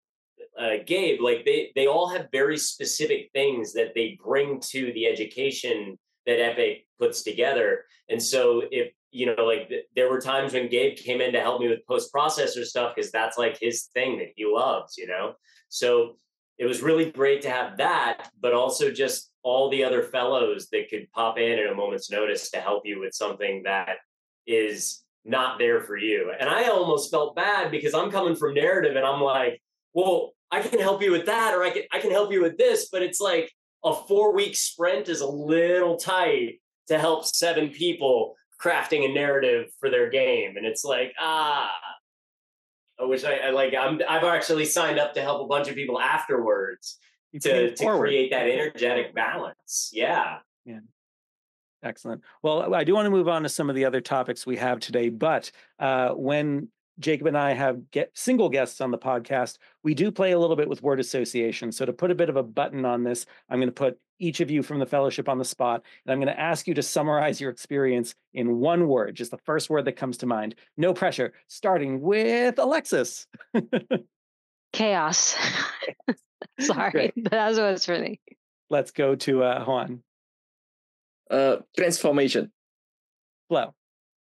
Gabe, like they all have very specific things that they bring to the education that Epic puts together. And so if, like there were times when Gabe came in to help me with post-processor stuff, because that's like his thing that he loves, So it was really great to have that, but also just all the other fellows that could pop in at a moment's notice to help you with something that is not there for you. And I almost felt bad because I'm coming from narrative and I'm like, well, I can help you with that, or I can help you with this, but it's like a 4-week sprint is a little tight to help 7 people crafting a narrative for their game. And it's like, I wish I've actually signed up to help a bunch of people afterwards to create that energetic balance. Yeah. Yeah. Excellent. Well, I do want to move on to some of the other topics we have today, but when Jacob and I have single guests on the podcast, we do play a little bit with word association. So to put a bit of a button on this, I'm going to put each of you from the fellowship on the spot, and I'm going to ask you to summarize your experience in one word, just the first word that comes to mind. No pressure, starting with Alexis. Chaos. Sorry, Great. but that's what it's for me. Let's go to Juan. Transformation. Flo.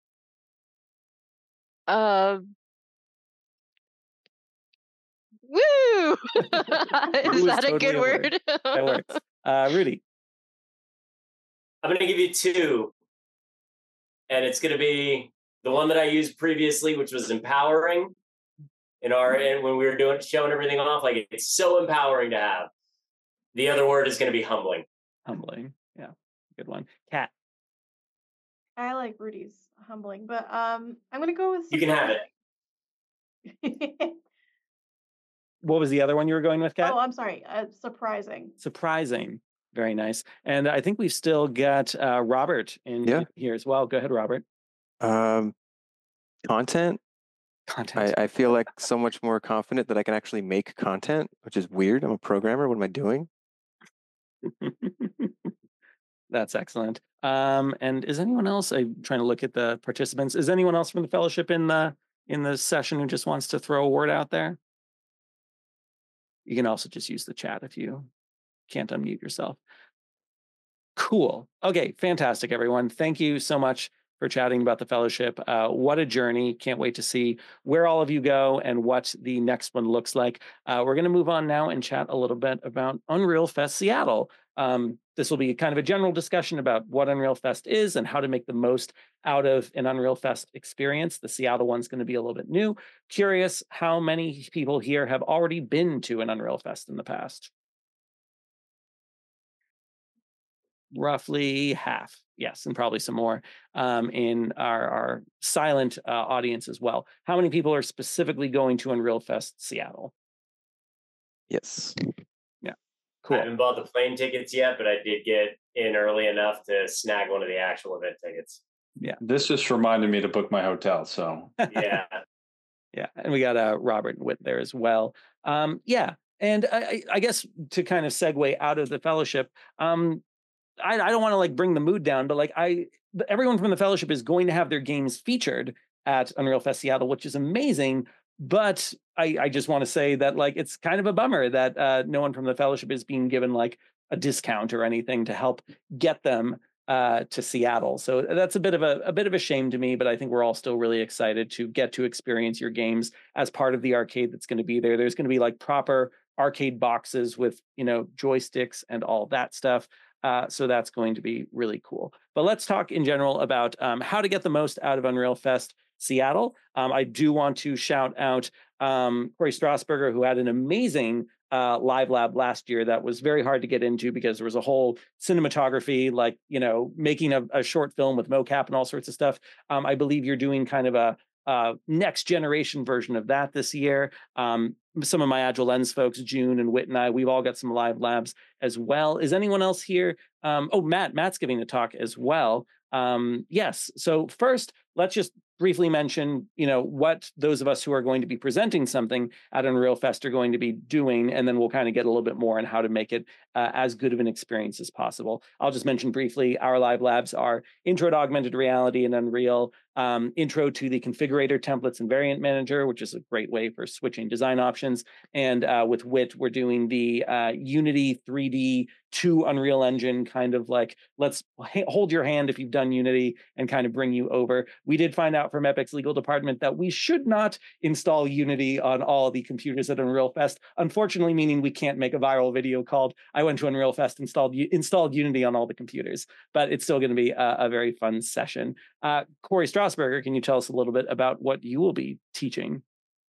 Woo! Is that a totally good a word. word? That works. Rudy. I'm going to give you two. And it's going to be the one that I used previously, which was empowering. And when we were showing everything off, like it's so empowering to have. The other word is going to be humbling. Humbling. Yeah. Good one. Kat. I like Rudy's humbling, but I'm going to go with. You can have it. What was the other one you were going with, Kat? Oh, I'm sorry. Surprising. Surprising. Very nice. And I think we've still got Robert in here as well. Go ahead, Robert. Content. I feel like so much more confident that I can actually make content, which is weird. I'm a programmer. What am I doing? That's excellent. And is anyone else? I'm trying to look at the participants. Is anyone else from the fellowship in the session who just wants to throw a word out there? You can also just use the chat if you can't unmute yourself. Cool. Okay, fantastic, everyone. Thank you so much for chatting about the fellowship. What a journey. Can't wait to see where all of you go and what the next one looks like. We're going to move on now and chat a little bit about Unreal Fest Seattle. This will be kind of a general discussion about what Unreal Fest is and how to make the most out of an Unreal Fest experience. The Seattle one's going to be a little bit new. Curious how many people here have already been to an Unreal Fest in the past? Roughly half, yes, and probably some more in our silent audience as well. How many people are specifically going to Unreal Fest Seattle? Yes. Yeah, cool. I haven't bought the plane tickets yet, but I did get in early enough to snag one of the actual event tickets. Yeah. This just reminded me to book my hotel, so. Yeah. Yeah, and we got Robert and Whit there as well. Yeah, and I guess to kind of segue out of the fellowship, I don't want to like bring the mood down, but like everyone from the fellowship is going to have their games featured at Unreal Fest Seattle, which is amazing. But I just want to say that like it's kind of a bummer that no one from the fellowship is being given like a discount or anything to help get them to Seattle. So that's a bit of a shame to me, but I think we're all still really excited to get to experience your games as part of the arcade that's going to be there. There's going to be like proper arcade boxes with, joysticks and all that stuff. So that's going to be really cool. But let's talk in general about how to get the most out of Unreal Fest Seattle. I do want to shout out Corey Strasburger, who had an amazing live lab last year that was very hard to get into because there was a whole cinematography, like, making a short film with mocap and all sorts of stuff. I believe you're doing kind of a next generation version of that this year. Some of my Agile Lens folks, June and Whit and I, we've all got some live labs as well. Is anyone else here? Matt's giving a talk as well. Yes. So first, let's just briefly mention, what those of us who are going to be presenting something at Unreal Fest are going to be doing, and then we'll kind of get a little bit more on how to make it as good of an experience as possible. I'll just mention briefly, our live labs are Intro to Augmented Reality and Unreal, Intro to the Configurator Templates and Variant Manager, which is a great way for switching design options. And with Whit, we're doing the Unity 3D to Unreal Engine, kind of like, let's hold your hand if you've done Unity and kind of bring you over. We did find out from Epic's legal department that we should not install Unity on all the computers at Unreal Fest, unfortunately, meaning we can't make a viral video called I went to Unreal Fest, installed Unity on all the computers, but it's still going to be a very fun session. Corey Strasburger, can you tell us a little bit about what you will be teaching?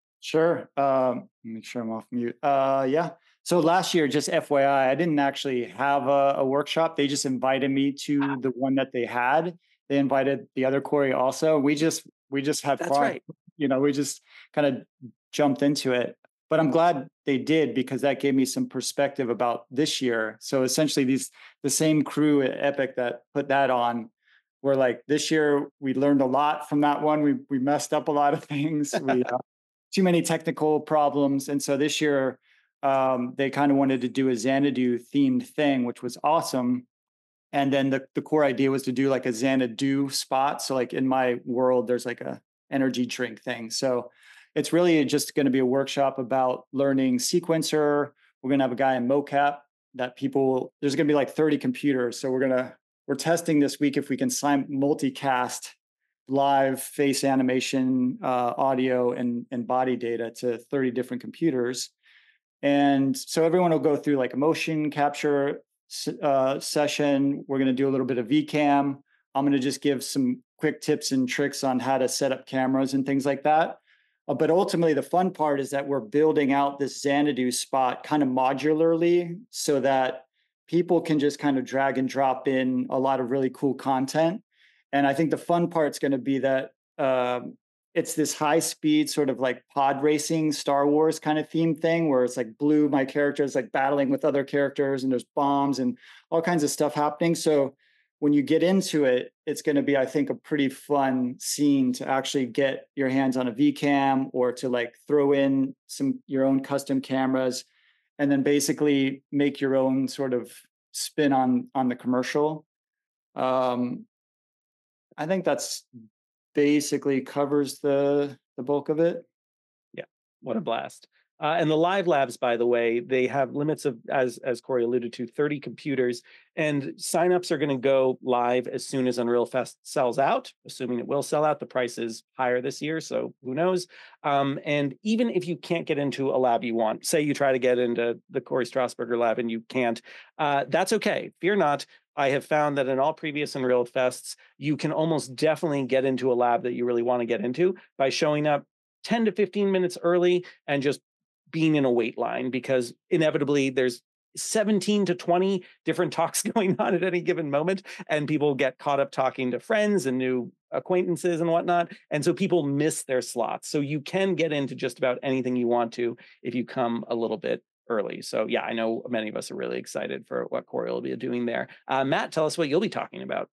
Sure. Make sure I'm off mute. Yeah. So last year, just FYI, I didn't actually have a workshop. They just invited me to the one that they had. They invited the other Corey also. We just had That's fun. right. We just kind of jumped into it. But I'm glad they did, because that gave me some perspective about this year. So essentially, the same crew at Epic that put that on we're like, this year we learned a lot from that one. We messed up a lot of things. We too many technical problems. And so this year they kind of wanted to do a Xanadu themed thing, which was awesome. And then the core idea was to do like a Xanadu spot. So like in my world, there's like a energy drink thing. So it's really just going to be a workshop about learning sequencer. We're going to have a guy in mocap that there's going to be like 30 computers. So we're testing this week if we can multicast live face animation, audio, and body data to 30 different computers. And so everyone will go through like a motion capture session. We're going to do a little bit of VCam. I'm going to just give some quick tips and tricks on how to set up cameras and things like that. But ultimately, the fun part is that we're building out this Xanadu spot kind of modularly so that people can just kind of drag and drop in a lot of really cool content. And I think the fun part's going to be that it's this high speed sort of like pod racing Star Wars kind of theme thing where it's like Blue, my character, is like battling with other characters and there's bombs and all kinds of stuff happening. So when you get into it, it's going to be, I think, a pretty fun scene to actually get your hands on a VCam or to like throw in your own custom cameras and then basically make your own sort of spin on the commercial. I think that's basically covers the bulk of it. Yeah, what a blast. And the live labs, by the way, they have limits of, as Corey alluded to, 30 computers, and signups are going to go live as soon as Unreal Fest sells out, assuming it will sell out. The price is higher this year, so who knows? And even if you can't get into a lab you want, say you try to get into the Corey Strasberger lab and you can't, that's okay. Fear not. I have found that in all previous Unreal Fests, you can almost definitely get into a lab that you really want to get into by showing up 10 to 15 minutes early and just being in a wait line, because inevitably there's 17 to 20 different talks going on at any given moment, and people get caught up talking to friends and new acquaintances and whatnot, and so people miss their slots. So you can get into just about anything you want to if you come a little bit early. So yeah, I know many of us are really excited for what Corey will be doing there. Matt, tell us what you'll be talking about.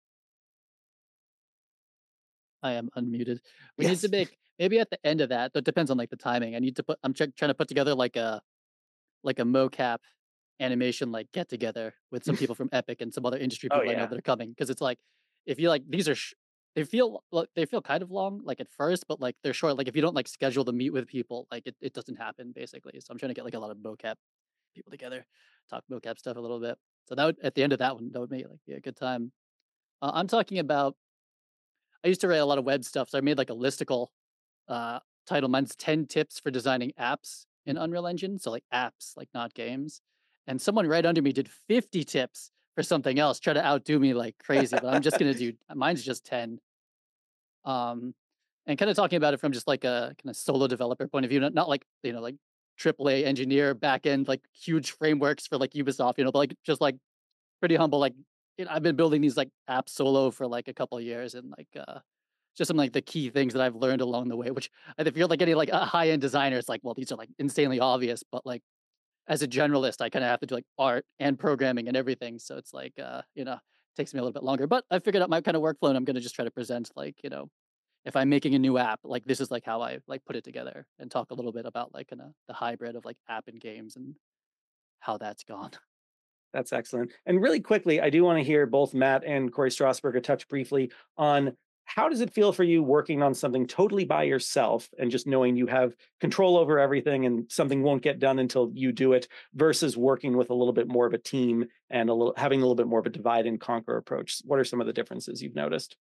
I am unmuted. We need to make, maybe at the end of that, that depends on like the timing. I need to I'm trying to put together like a mocap animation like get together with some people from Epic and some other industry people I know that are coming, because it's like, if you like, these are they feel kind of long like at first, but like they're short. Like if you don't like schedule to meet with people, like it doesn't happen basically. So I'm trying to get like a lot of mocap people together, talk mocap stuff a little bit. So that would, at the end of that one, that would make like be a good time. I'm talking about, I used to write a lot of web stuff, so I made like a listicle title. Mine's 10 tips for designing apps in Unreal Engine. So like apps, like not games. And someone right under me did 50 tips for something else, try to outdo me like crazy, but I'm just going to do, mine's just 10. And kind of talking about it from just like a kind of solo developer point of view, not like, like AAA engineer backend, like huge frameworks for like Ubisoft, but like just like pretty humble, like, I've been building these like apps solo for like a couple of years, and like just some like the key things that I've learned along the way, which I feel like any like a high-end designer, it's like, well, these are like insanely obvious, but like as a generalist, I kind of have to do like art and programming and everything. So it's like, takes me a little bit longer, but I figured out my kind of workflow, and I'm going to just try to present like, if I'm making a new app, like this is like how I like put it together, and talk a little bit about like the hybrid of like app and games and how that's gone. That's excellent. And really quickly, I do want to hear both Matt and Corey Strasberger touch briefly on how does it feel for you working on something totally by yourself and just knowing you have control over everything and something won't get done until you do it, versus working with a little bit more of a team and having a little bit more of a divide and conquer approach? What are some of the differences you've noticed?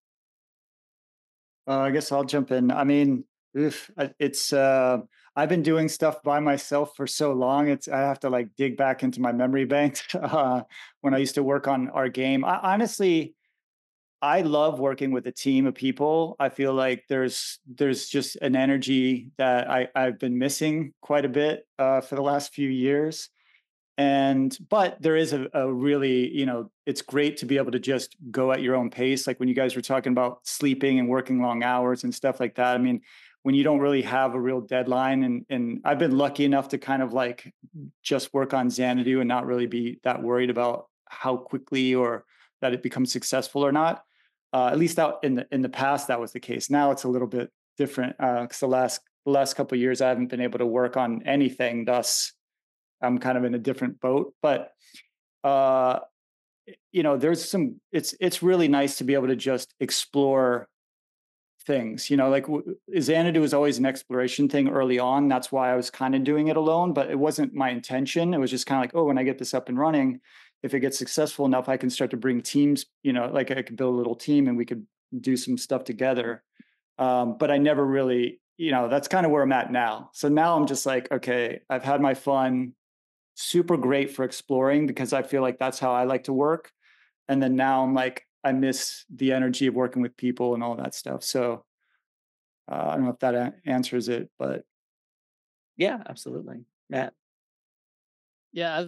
I guess I'll jump in. I mean, it's I've been doing stuff by myself for so long. I have to like dig back into my memory banks when I used to work on our game. Honestly, I love working with a team of people. I feel like there's just an energy that I've been missing quite a bit for the last few years. But there is a really, it's great to be able to just go at your own pace. Like when you guys were talking about sleeping and working long hours and stuff like that. I mean, when you don't really have a real deadline, and I've been lucky enough to kind of like just work on Xanadu and not really be that worried about how quickly or that it becomes successful or not. At least out in the past, that was the case. Now it's a little bit different because the last couple of years I haven't been able to work on anything. Thus, I'm kind of in a different boat. But there's some. It's really nice to be able to just explore things. Like Xanadu was always an exploration thing early on. That's why I was kind of doing it alone, but it wasn't my intention. It was just kind of like, oh, when I get this up and running, if it gets successful enough, I can start to bring teams, like I could build a little team and we could do some stuff together. But I never really, that's kind of where I'm at now. So now I'm just like, okay, I've had my fun, super great for exploring because I feel like that's how I like to work. And then now I'm like, I miss the energy of working with people and all that stuff. So I don't know if that answers it, but. Yeah, absolutely. Matt. Yeah,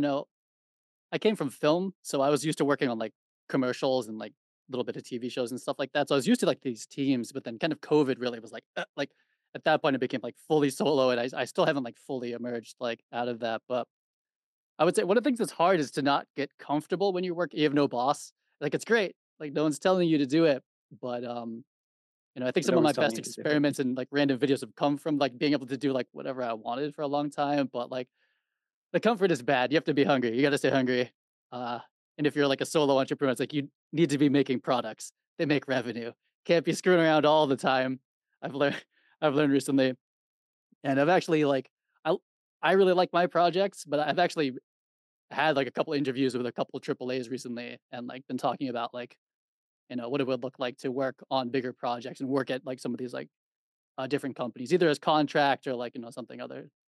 I came from film, so I was used to working on like commercials and like a little bit of TV shows and stuff like that. So I was used to like these teams, but then kind of COVID really was like at that point it became like fully solo, and I still haven't like fully emerged like out of that. But I would say one of the things that's hard is to not get comfortable when you work. You have no boss. Like it's great, like no one's telling you to do it, but I think some of my best experiments and like random videos have come from like being able to do like whatever I wanted for a long time, but like. The comfort is bad. You have to be hungry. You got to stay hungry. And if you're like a solo entrepreneur, it's like you need to be making products that make revenue. Can't be screwing around all the time. I've learned recently, and I've actually I really like my projects, but I've actually had like a couple interviews with a couple of AAAs recently, and like been talking about like what it would look like to work on bigger projects and work at like some of these like different companies, either as contract or like something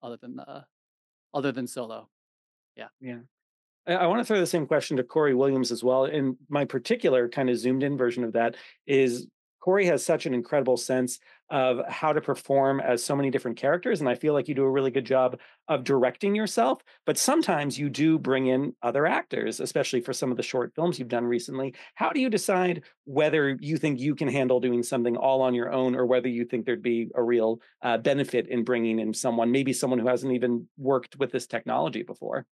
other than solo. Yeah. Yeah. I want to throw the same question to Corey Williams as well. And my particular kind of zoomed in version of that is Corey has such an incredible sense of how to perform as so many different characters. And I feel like you do a really good job of directing yourself, but sometimes you do bring in other actors, especially for some of the short films you've done recently. How do you decide whether you think you can handle doing something all on your own, or whether you think there'd be a real benefit in bringing in maybe someone who hasn't even worked with this technology before?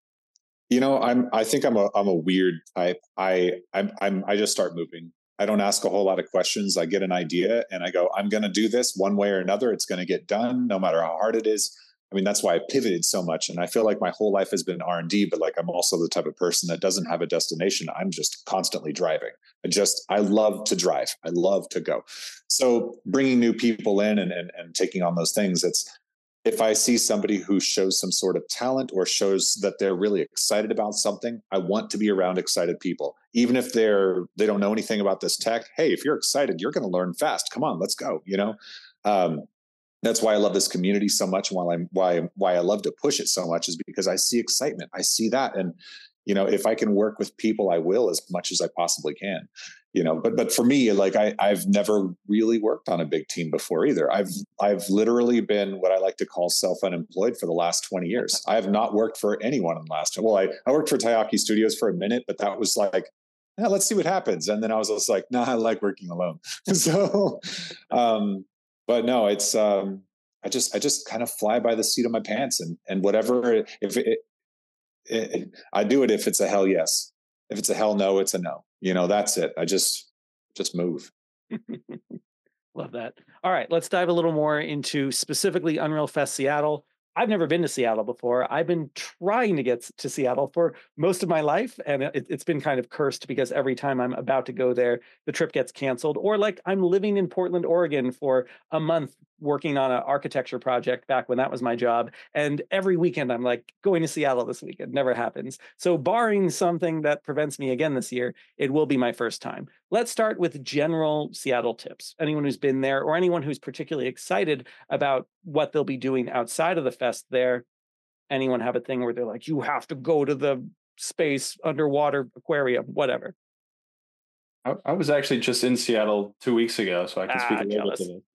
I think I'm a weird type. I just start moving. I don't ask a whole lot of questions. I get an idea and I go, I'm going to do this one way or another. It's going to get done no matter how hard it is. I mean, that's why I pivoted so much. And I feel like my whole life has been R&D, but like I'm also the type of person that doesn't have a destination. I'm just constantly driving. I love to drive. I love to go. So bringing new people in and taking on those things, if I see somebody who shows some sort of talent or shows that they're really excited about something, I want to be around excited people. Even if they don't know anything about this tech, hey, if you're excited, you're going to learn fast. Come on, let's go. That's why I love this community so much. And why I love to push it so much is because I see excitement. I see that. And, if I can work with people, I will as much as I possibly can. But for me, like I've never really worked on a big team before either. I've literally been what I like to call self-unemployed for the last 20 years. I have not worked for anyone in the last. Well, I worked for Taiyaki Studios for a minute, but that was like, let's see what happens. And then I was just like, nah, I like working alone. So, but no, it's I just kind of fly by the seat of my pants and whatever. I do it if it's a hell yes. If it's a hell no, it's a no. That's it. I just move. Love that. All right, let's dive a little more into specifically Unreal Fest Seattle. I've never been to Seattle before. I've been trying to get to Seattle for most of my life, and it's been kind of cursed because every time I'm about to go there, the trip gets canceled. Or like I'm living in Portland, Oregon for a month working on an architecture project back when that was my job. And every weekend I'm like, going to Seattle this weekend. Never happens. So barring something that prevents me again this year, it will be my first time. Let's start with general Seattle tips. Anyone who's been there or anyone who's particularly excited about what they'll be doing outside of the fest there. Anyone have a thing where they're like, you have to go to the space underwater aquarium, whatever? I was actually just in Seattle 2 weeks ago, so I can speak a little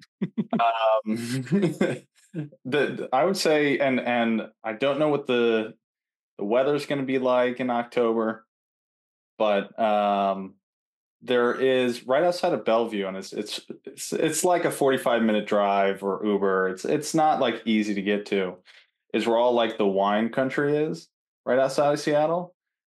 bit to it. I would say, and I don't know what the weather's going to be like in October, but there is right outside of Bellevue, and it's like a 45-minute drive or Uber. It's not like easy to get to. Is where all like the wine country is, right outside of Seattle.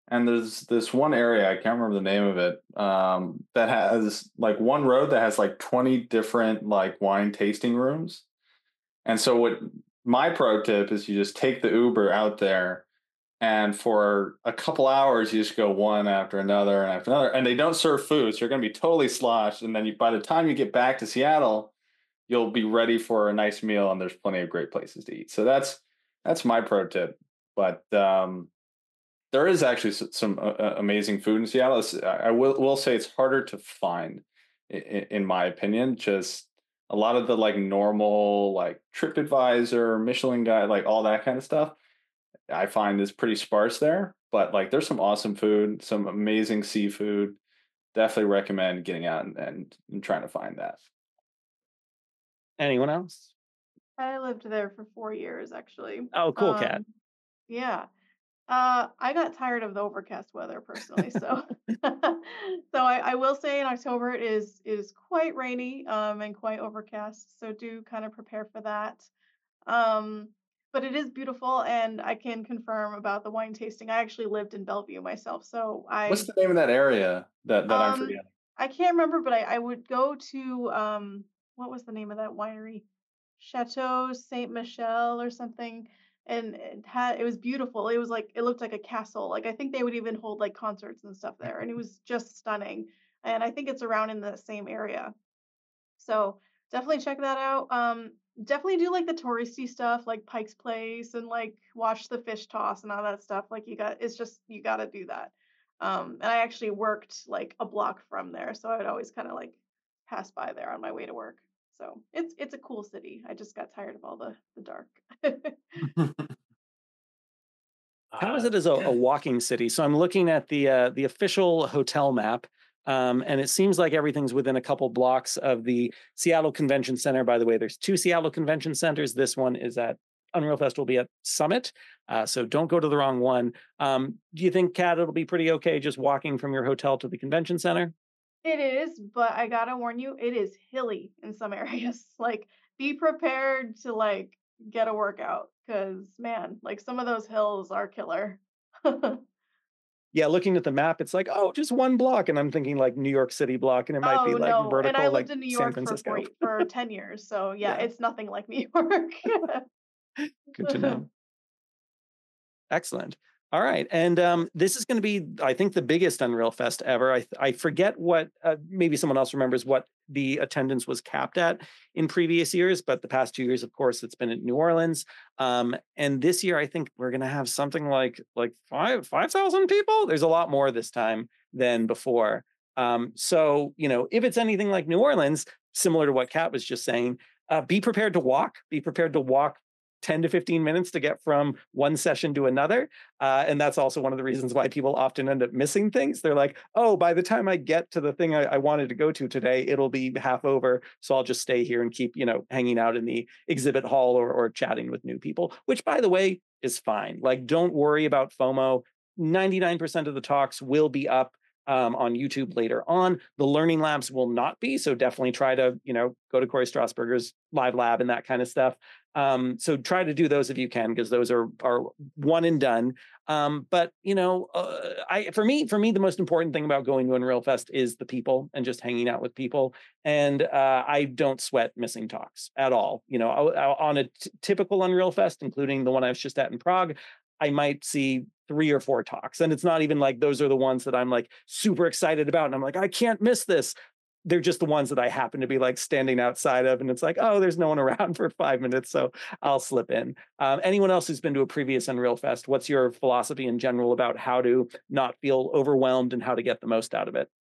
and there's this one area, I can't remember the name of it, that has like one road that has like 20 different like wine tasting rooms. And so what my pro tip is, you just take the Uber out there, and for a couple hours you just go one after another and after another, and they don't serve food, so you're going to be totally sloshed, and then by the time you get back to Seattle, you'll be ready for a nice meal, and there's plenty of great places to eat. So that's my pro tip. But there is actually some amazing food in Seattle. I will say it's harder to find, in my opinion. Just a lot of the like normal like TripAdvisor, Michelin Guide, like all that kind of stuff, I find is pretty sparse there. But like there's some awesome food, some amazing seafood. Definitely recommend getting out and trying to find that. Anyone else? I lived there for 4 years, actually. Oh, cool, Kat. Yeah. I got tired of the overcast weather personally, so I will say in October it is quite rainy and quite overcast, so do kind of prepare for that. But it is beautiful, and I can confirm about the wine tasting. I actually lived in Bellevue myself, so What's the name of that area that I'm um forgetting? I can't remember, but I would go to what was the name of that winery? Chateau Saint Michel or something. And it was beautiful. It was like it looked like a castle. Like I think they would even hold like concerts and stuff there, and it was just stunning. And I think it's around in the same area. So definitely check that out. Definitely do like the touristy stuff like Pike's Place and like watch the fish toss and all that stuff. Like you got to do that. And I actually worked like a block from there, so I would always kind of like pass by there on my way to work. So it's a cool city. I just got tired of all the dark. How is it as a walking city? So I'm looking at the official hotel map, and it seems like everything's within a couple blocks of the Seattle Convention Center. By the way, there's 2 Seattle Convention Centers. This one is at Unreal Fest will be at Summit, so don't go to the wrong one. Do you think, Kat, it'll be pretty okay just walking from your hotel to the convention center? It is, but I gotta warn you, it is hilly in some areas. Like, be prepared to like get a workout, because man, like some of those hills are killer. Yeah, looking at the map, it's like, oh, just 1 block, and I'm thinking like New York City block, and it might be Oh like no, and I vertical, like lived in New San York Francisco. for 10 years, so yeah, Yeah. it's nothing like New York. Good to know. Excellent. All right. And this is going to be, I think, the biggest Unreal Fest ever. I forget what, maybe someone else remembers what the attendance was capped at in previous years, but the past 2 years, of course, it's been in New Orleans. And this year, I think we're going to have something like 5,000 people. There's a lot more this time than before. So, if it's anything like New Orleans, similar to what Kat was just saying, be prepared to walk. Be prepared to walk 10 to 15 minutes to get from one session to another. And that's also one of the reasons why people often end up missing things. They're like, oh, by the time I get to the thing I wanted to go to today, it'll be half over. So I'll just stay here and keep, hanging out in the exhibit hall or chatting with new people, which, by the way, is fine. Like, don't worry about FOMO. 99% of the talks will be up on YouTube later on. The learning labs will not be, so definitely try to, go to Corey Strasberger's live lab and that kind of stuff. So try to do those if you can, because those are one and done. But for me, the most important thing about going to Unreal Fest is the people and just hanging out with people. And I don't sweat missing talks at all. On a typical Unreal Fest, including the one I was just at in Prague, I might see 3 or 4 talks. And it's not even like those are the ones that I'm like super excited about. And I'm like, I can't miss this. They're just the ones that I happen to be like standing outside of. And it's like, oh, there's no one around for 5 minutes, so I'll slip in. Anyone else who's been to a previous Unreal Fest, what's your philosophy in general about how to not feel overwhelmed and how to get the most out of it?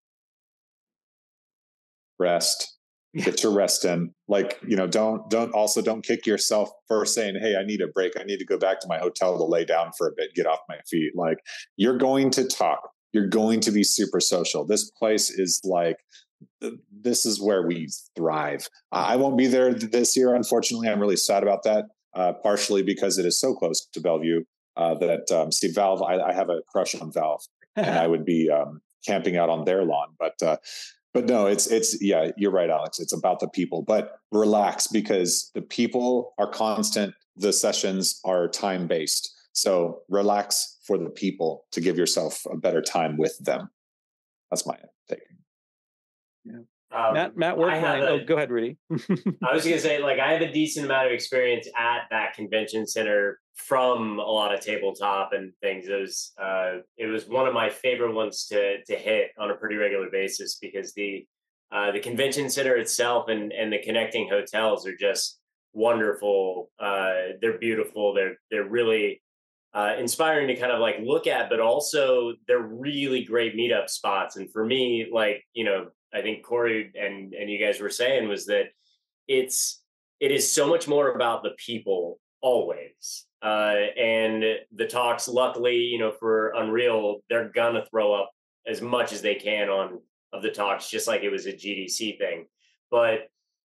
Rest. Get your rest in. Like, don't kick yourself for saying, hey, I need a break. I need to go back to my hotel to lay down for a bit, get off my feet. Like, you're going to talk. You're going to be super social. This place is like, this is where we thrive. I won't be there this year, unfortunately. I'm really sad about that, partially because it is so close to Bellevue see, Valve, I have a crush on Valve, and I would be camping out on their lawn. But no, it's yeah, you're right, Alex. It's about the people, but relax, because the people are constant. The sessions are time-based. So relax, for the people to give yourself a better time with them. That's my take. Yeah. Matt Workman. Go ahead, Rudy. I was going to say, like, I have a decent amount of experience at that convention center from a lot of tabletop and things. It was one of my favorite ones to hit on a pretty regular basis, because the convention center itself and the connecting hotels are just wonderful. They're beautiful. They're really inspiring to kind of like look at, but also they're really great meetup spots. And for me, like, I think Corey and you guys were saying was that it is so much more about the people always. And the talks, luckily, for Unreal, they're gonna throw up as much as they can of the talks, just like it was a GDC thing. But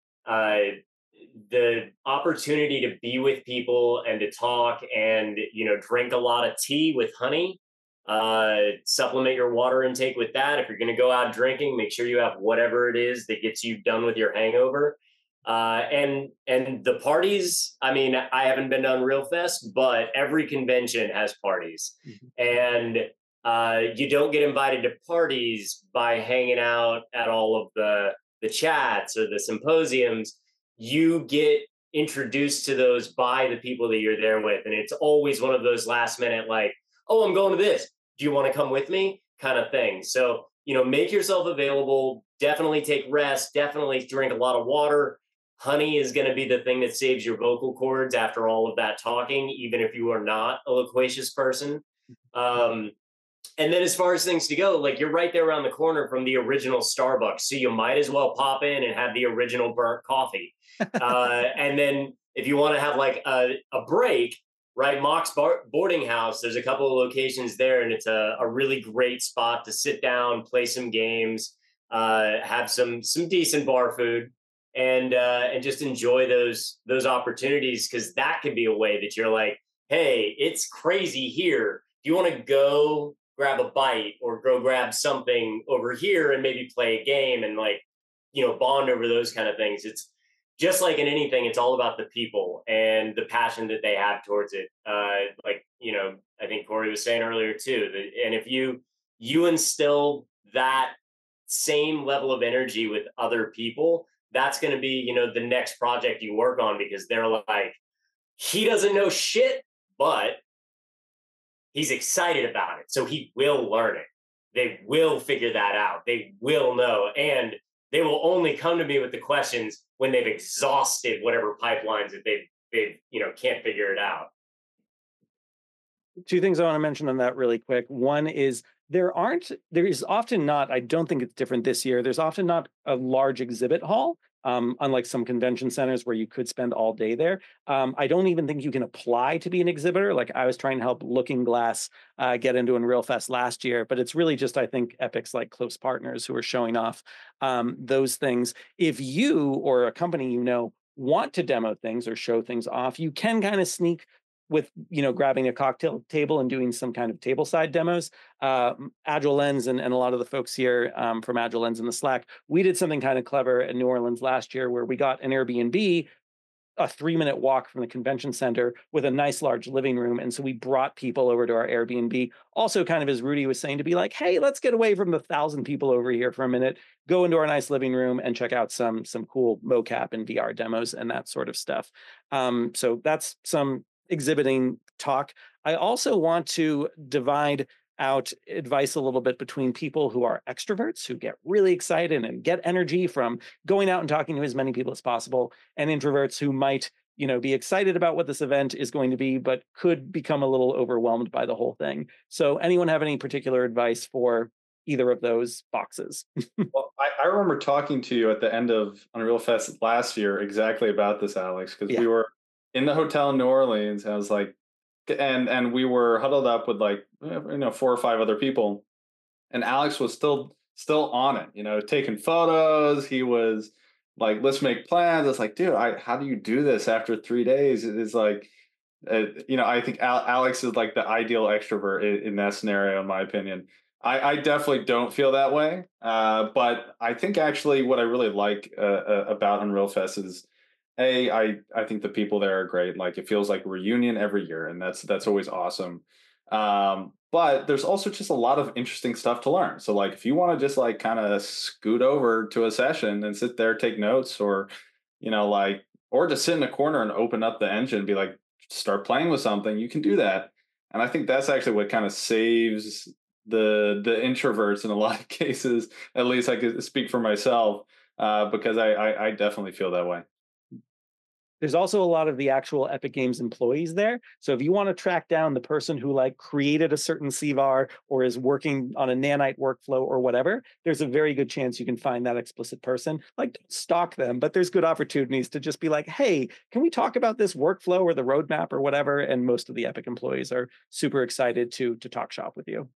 the opportunity to be with people and to talk and, drink a lot of tea with honey, supplement your water intake with that. If you're going to go out drinking, make sure you have whatever it is that gets you done with your hangover. And the parties, I mean, I haven't been to Unreal Fest, but every convention has parties. Mm-hmm. And you don't get invited to parties by hanging out at all of the chats or the symposiums. You get introduced to those by the people that you're there with. And it's always one of those last minute, like, oh, I'm going to this. Do you want to come with me? Kind of thing. So, make yourself available. Definitely take rest. Definitely drink a lot of water. Honey is going to be the thing that saves your vocal cords after all of that talking, even if you are not a loquacious person. And then as far as things to go, like, you're right there around the corner from the original Starbucks. So you might as well pop in and have the original burnt coffee. And then if you want to have like a break, right, Mox Boarding House, there's a couple of locations there, and it's a really great spot to sit down, play some games, have some decent bar food, and just enjoy those opportunities, because that could be a way that you're like, hey, it's crazy here. Do you want to go grab a bite or go grab something over here and maybe play a game and, like, bond over those kind of things? It's just like in anything, it's all about the people and the passion that they have towards it. I think Corey was saying earlier too, and if you instill that same level of energy with other people, that's going to be, the next project you work on, because they're like, he doesn't know shit, but he's excited about it. So he will learn it. They will figure that out. They will know. And they will only come to me with the questions when they've exhausted whatever pipelines that they've can't figure it out. Two things I want to mention on that really quick. One is there is often not, I don't think it's different this year, there's often not a large exhibit hall, unlike some convention centers where you could spend all day there. I don't even think you can apply to be an exhibitor. Like, I was trying to help Looking Glass get into Unreal Fest last year, but it's really just, I think, Epic's like close partners who are showing off those things. If you or a company want to demo things or show things off, you can kind of sneak with, grabbing a cocktail table and doing some kind of tableside demos. Agile Lens and a lot of the folks here from Agile Lens in the Slack, we did something kind of clever in New Orleans last year where we got an Airbnb, a 3-minute walk from the convention center with a nice large living room. And so we brought people over to our Airbnb, also kind of, as Rudy was saying, to be like, hey, let's get away from the 1,000 people over here for a minute, go into our nice living room and check out some cool mocap and VR demos and that sort of stuff. So that's some exhibiting talk. I also want to divide out advice a little bit between people who are extroverts, who get really excited and get energy from going out and talking to as many people as possible, and introverts who might, be excited about what this event is going to be, but could become a little overwhelmed by the whole thing. So anyone have any particular advice for either of those boxes? Well, I remember talking to you at the end of Unreal Fest last year exactly about this, Alex, because we were in the hotel in New Orleans. I was like, and we were huddled up with like 4 or 5 other people, and Alex was still on it, taking photos. He was like, let's make plans. I was like, dude, how do you do this after 3 days? It is like, I think Alex is like the ideal extrovert in that scenario, in my opinion. I definitely don't feel that way, but I think actually what I really like about Unreal Fest is, I think the people there are great. Like, it feels like a reunion every year, and that's always awesome. But there's also just a lot of interesting stuff to learn. So like if you want to just like kind of scoot over to a session and sit there, take notes, or like, or just sit in a corner and open up the engine and be like, start playing with something, you can do that. And I think that's actually what kind of saves the introverts in a lot of cases. At least I could speak for myself, because I definitely feel that way. There's also a lot of the actual Epic Games employees there. So if you want to track down the person who like created a certain CVAR or is working on a Nanite workflow or whatever, there's a very good chance you can find that explicit person. Like, don't stalk them, but there's good opportunities to just be like, hey, can we talk about this workflow or the roadmap or whatever? And most of the Epic employees are super excited to talk shop with you.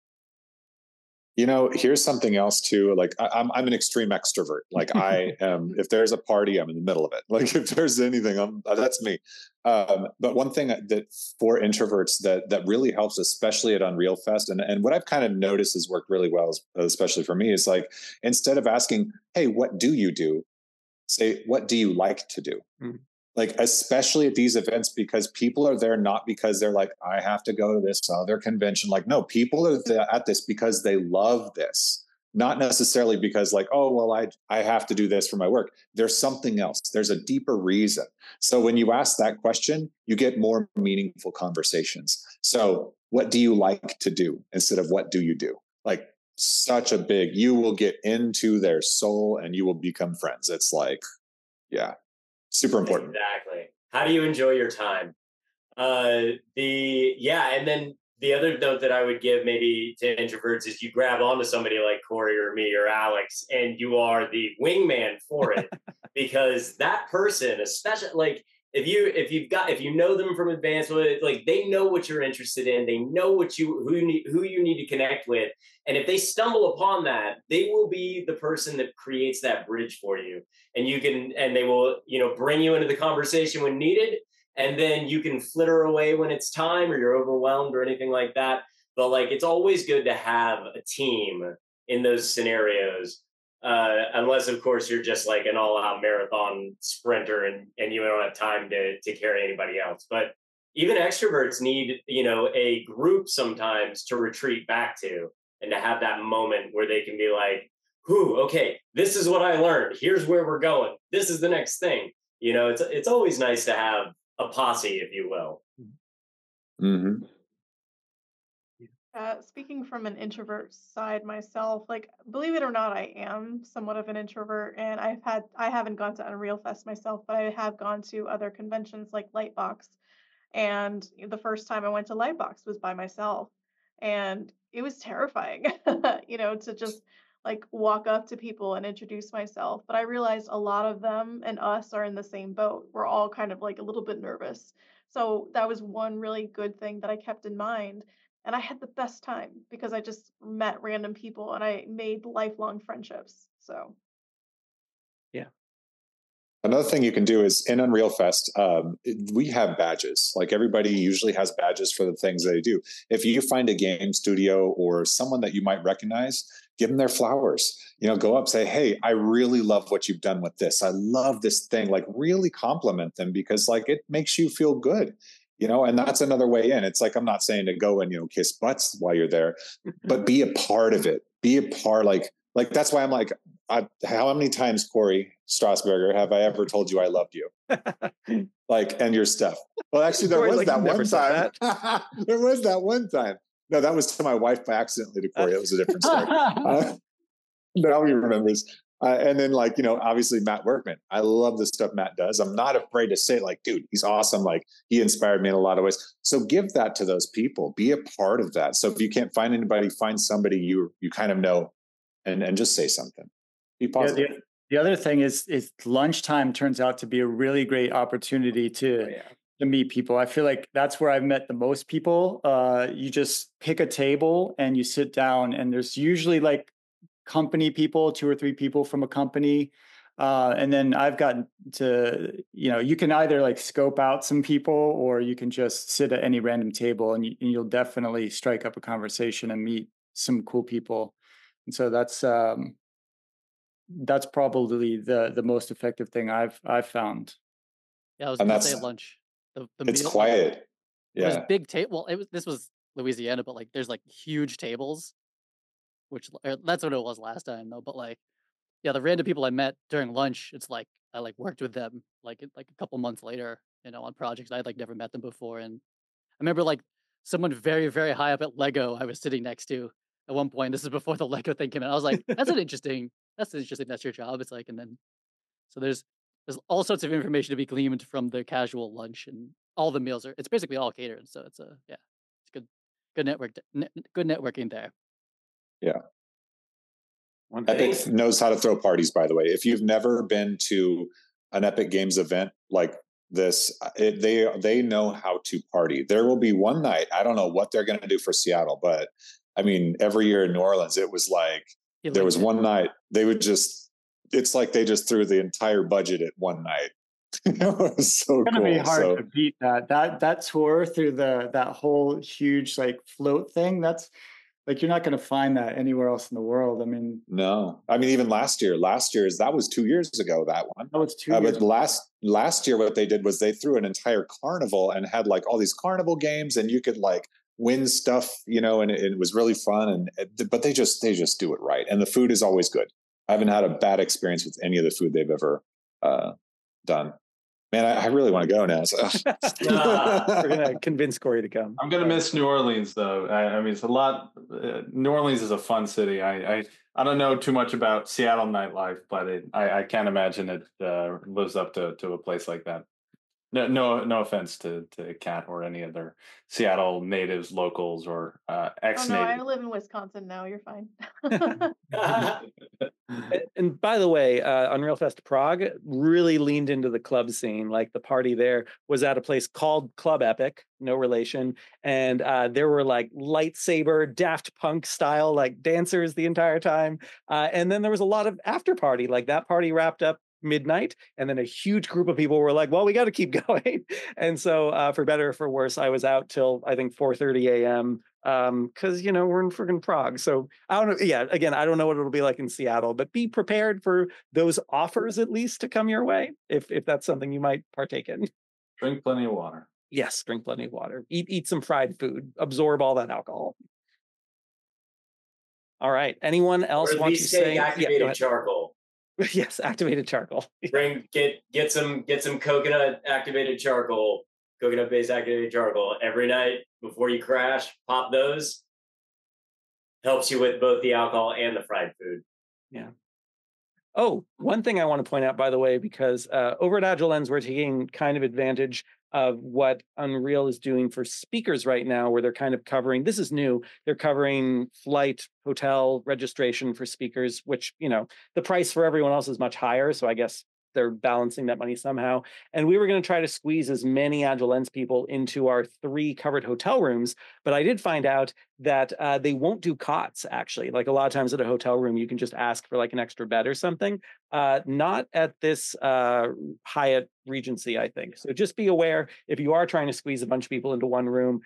Here's something else too. Like I'm an extreme extrovert. Like I am, if there's a party, I'm in the middle of it. Like if there's anything, that's me. But one thing that for introverts that really helps, especially at Unreal Fest, and what I've kind of noticed has worked really well, especially for me, is like, instead of asking, hey, what do you do? Say, what do you like to do? Mm-hmm. Like, especially at these events, because people are there not because they're like, I have to go to this other convention. Like, no, people are at this because they love this, not necessarily because like, oh, well, I have to do this for my work. There's something else. There's a deeper reason. So when you ask that question, you get more meaningful conversations. So what do you like to do instead of what do you do? Like, such a big, you will get into their soul and you will become friends. It's like, yeah. Super important. Exactly. How do you enjoy your time? And then the other note that I would give maybe to introverts is you grab onto somebody like Corey or me or Alex, and you are the wingman for it. Because that person, especially like if you know them from advance, like they know what you're interested in, they know who you need to connect with, and if they stumble upon that, they will be the person that creates that bridge for you, and they will bring you into the conversation when needed, and then you can flitter away when it's time or you're overwhelmed or anything like that. But like it's always good to have a team in those scenarios. Unless, of course, you're just like an all-out marathon sprinter and you don't have time to carry anybody else. But even extroverts need, a group sometimes to retreat back to and to have that moment where they can be like, okay, this is what I learned. Here's where we're going. This is the next thing. It's always nice to have a posse, if you will. Mm-hmm. Speaking from an introvert side myself, like believe it or not, I am somewhat of an introvert, and I haven't gone to Unreal Fest myself, but I have gone to other conventions like Lightbox, and the first time I went to Lightbox was by myself, and it was terrifying, to just like walk up to people and introduce myself. But I realized a lot of them and us are in the same boat. We're all kind of like a little bit nervous. So that was one really good thing that I kept in mind. And I had the best time because I just met random people and I made lifelong friendships. So, yeah. Another thing you can do is in Unreal Fest, we have badges. Like everybody usually has badges for the things they do. If you find a game studio or someone that you might recognize, give them their flowers. Go up, say, hey, I really love what you've done with this. I love this thing. Like really compliment them because like it makes you feel good. And that's another way in. It's like, I'm not saying to go and, kiss butts while you're there, but be a part of it. Be a part, like that's why I'm like, how many times, Corey Strasberger, have I ever told you I loved you? Like, and your stuff. Well, actually, there was that one time. There was that one time. No, that was to my wife by accidentally to Corey. It was a different story. Now he remembers. And then obviously Matt Workman. I love the stuff Matt does. I'm not afraid to say like, dude, he's awesome. Like he inspired me in a lot of ways. So give that to those people, be a part of that. So if you can't find anybody, find somebody you kind of know and just say something. Be positive. Yeah, the other thing is lunchtime turns out to be a really great opportunity to meet people. I feel like that's where I've met the most people. You just pick a table and you sit down and there's usually like company people, 2 or 3 people from a company. And then I've gotten to, you can either like scope out some people or you can just sit at any random table and you'll definitely strike up a conversation and meet some cool people. And so that's probably the most effective thing I've found. Yeah, I was going to say lunch. It's quiet. It was big table. This was Louisiana, but like there's like huge tables, that's what it was last time though. But like, yeah, the random people I met during lunch, it's like I like worked with them like a couple months later, on projects I had like never met them before. And I remember like someone very, very high up at Lego I was sitting next to at one point. This is before the Lego thing came in. I was like, that's interesting. That's your job. It's like, and then so there's all sorts of information to be gleaned from the casual lunch, and all the meals it's basically all catered. So it's it's good networking there. Yeah. Epic knows how to throw parties, by the way. If you've never been to an Epic Games event like this, they know how to party. There will be one night, I don't know what they're going to do for Seattle, but I mean, every year in New Orleans, it was like there was one night they would it's like they just threw the entire budget at one night. It was so it's cool. Be hard to beat that tour through that whole huge like float thing. That's like, you're not going to find that anywhere else in the world. I mean, no. I mean, even last year's that was 2 years ago, that one. That was 2 years but ago. last year, what they did was they threw an entire carnival and had like all these carnival games, and you could like win stuff, and it was really fun. But they just do it right. And the food is always good. I haven't had a bad experience with any of the food they've ever done. Man, I really want to go now. So. We're going to convince Corey to come. I'm going to miss New Orleans, though. I mean, it's a lot. New Orleans is a fun city. I don't know too much about Seattle nightlife, but I can't imagine it lives up to a place like that. No offense to Kat or any other Seattle natives, locals, or ex-natives. Oh, no, I live in Wisconsin now. You're fine. And by the way, Unreal Fest Prague really leaned into the club scene. Like the party there was at a place called Club Epic, no relation. And there were like lightsaber, Daft Punk style, like dancers the entire time. And then there was a lot of after party. Like that party wrapped up midnight, and then a huge group of people were like, well, we got to keep going. And so for better or for worse, I was out till I think 4:30 a.m. Because we're in freaking Prague. So I don't know. Yeah, again, I don't know what it'll be like in Seattle, but be prepared for those offers at least to come your way if that's something you might partake in. Drink plenty of water. Yes, drink plenty of water. Eat some fried food. Absorb all that alcohol. All right. Anyone else want to say? Activated charcoal. Yes, activated charcoal. Get some coconut activated charcoal, coconut based activated charcoal every night before you crash. Pop those. Helps you with both the alcohol and the fried food. Yeah. Oh, one thing I want to point out, by the way, because over at Agile Lens, we're taking kind of advantage of what Unreal is doing for speakers right now, where they're kind of covering, this is new, they're covering flight, hotel, registration for speakers, which, the price for everyone else is much higher. So I guess they're balancing that money somehow. And we were going to try to squeeze as many Agile Lens people into our 3 covered hotel rooms. But I did find out that they won't do cots, actually. Like a lot of times at a hotel room, you can just ask for like an extra bed or something. Not at this Hyatt Regency, I think. So just be aware if you are trying to squeeze a bunch of people into one room.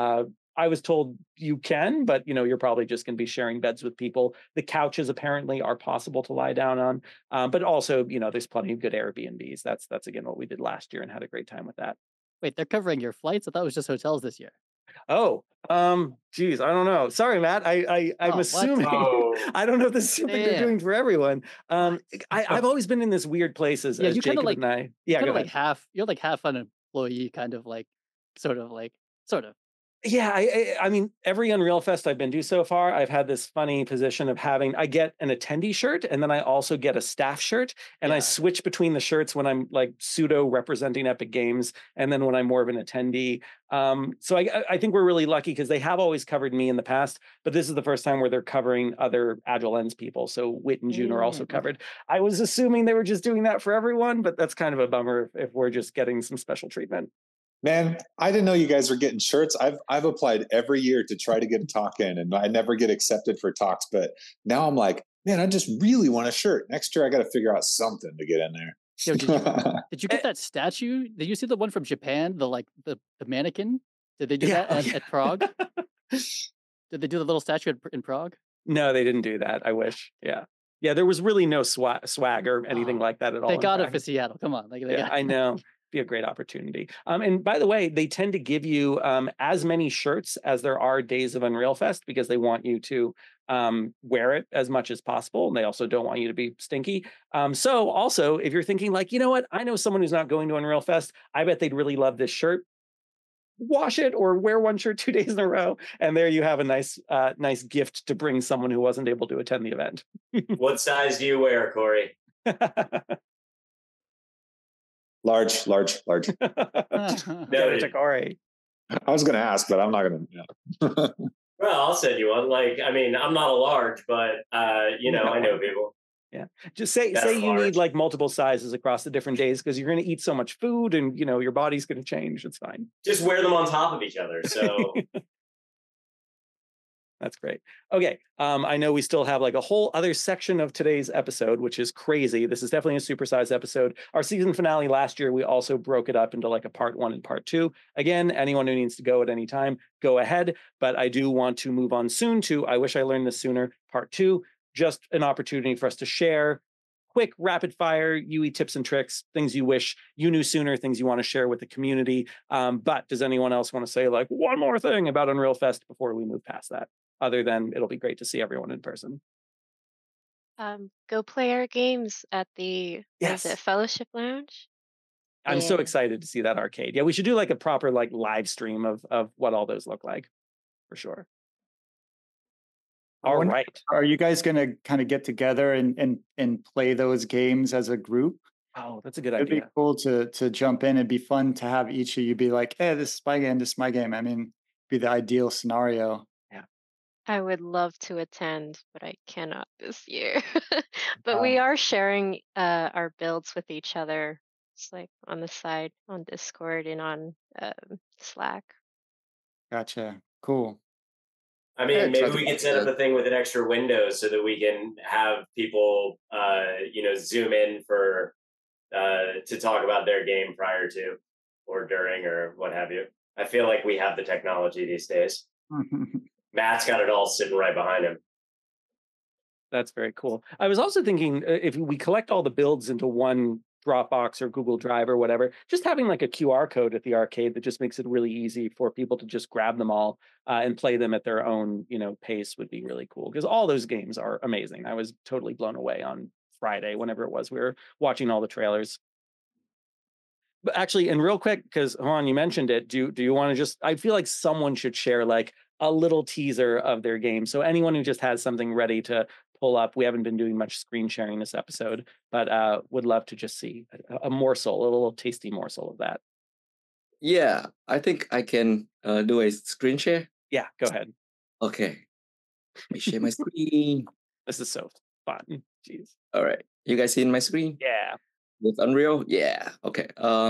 I was told you can, but you're probably just going to be sharing beds with people. The couches apparently are possible to lie down on, but also there's plenty of good Airbnbs. That's again what we did last year and had a great time with that. Wait, they're covering your flights? I thought it was just hotels this year. Oh, geez, I don't know. Sorry, Matt. I'm assuming. I don't know if this is something they're doing for everyone. I've always been in this weird place as you Jacob and I. Yeah, kind of like half. You're like half an employee, kind of like, sort of. Yeah, I mean, every Unreal Fest I've been to so far, I've had this funny position of I get an attendee shirt, and then I also get a staff shirt, and I switch between the shirts when I'm like pseudo representing Epic Games, and then when I'm more of an attendee. So I think we're really lucky because they have always covered me in the past, but this is the first time where they're covering other Agile Lens people. So Wit and June are also covered. I was assuming they were just doing that for everyone, but that's kind of a bummer if we're just getting some special treatment. Man, I didn't know you guys were getting shirts. I've applied every year to try to get a talk in, and I never get accepted for talks. But now I'm like, man, I just really want a shirt. Next year, I got to figure out something to get in there. Yo, did you get that statue? Did you see the one from Japan? The mannequin? Did they do that at Prague? Did they do the little statue in Prague? No, they didn't do that. I wish. Yeah. Yeah, there was really no swag or anything like that at all. They got it for Seattle. Come on. I know. be a great opportunity. And by the way, they tend to give you as many shirts as there are days of Unreal Fest because they want you to wear it as much as possible. And they also don't want you to be stinky. So also, if you're thinking like, you know what, I know someone who's not going to Unreal Fest, I bet they'd really love this shirt. Wash it or wear one shirt 2 days in a row, and there you have a nice gift to bring someone who wasn't able to attend the event. What size do you wear, Corey? Large. Give it to Corey. I was going to ask, but I'm not going to. Well, I'll send you one. Like, I mean, I'm not a large, but I know people. Yeah. Just say you need like multiple sizes across the different days because you're going to eat so much food and your body's going to change. It's fine. Just wear them on top of each other. So that's great. Okay. I know we still have like a whole other section of today's episode, which is crazy. This is definitely a supersized episode. Our season finale last year, we also broke it up into like a part 1 and part 2. Again, anyone who needs to go at any time, go ahead. But I do want to move on soon to I Wish I Learned This Sooner, part 2. Just an opportunity for us to share quick, rapid fire UE tips and tricks, things you wish you knew sooner, things you want to share with the community. But does anyone else want to say like one more thing about Unreal Fest before we move past that? Other than it'll be great to see everyone in person. Go play our games at the Yes. what is it, Fellowship Lounge. I'm so Yeah. excited to see that arcade. Yeah, we should do like a proper like live stream of what all those look like for sure. All right. Are you guys going to kind of get together and play those games as a group? Oh, that's a good It'd idea. be cool to jump in. It'd be fun to have each of you be like, hey, this is my game, this is my game. I mean, be the ideal scenario. I would love to attend, but I cannot this year. But we are sharing our builds with each other. It's like on the side on Discord and on Slack. Gotcha. Cool. I mean, Yeah, maybe try to we could watch set up that. a thing with an extra window so that we can have people, zoom in for to talk about their game prior to or during or what have you. I feel like we have the technology these days. Matt's got it all sitting right behind him. That's very cool. I was also thinking if we collect all the builds into one Dropbox or Google Drive or whatever, just having like a QR code at the arcade that just makes it really easy for people to just grab them all and play them at their own, pace would be really cool because all those games are amazing. I was totally blown away on Friday, whenever it was, we were watching all the trailers. But actually, and real quick, because Juan, you mentioned it, do you want to just, I feel like someone should share like a little teaser of their game. So anyone who just has something ready to pull up, we haven't been doing much screen sharing this episode, but would love to just see a morsel, a little tasty morsel of that. Yeah, I think I can do a screen share. Yeah, go ahead. Okay. Let me share my screen. This is so fun. Jeez. All right. You guys seeing my screen? Yeah. With Unreal? Yeah. Okay.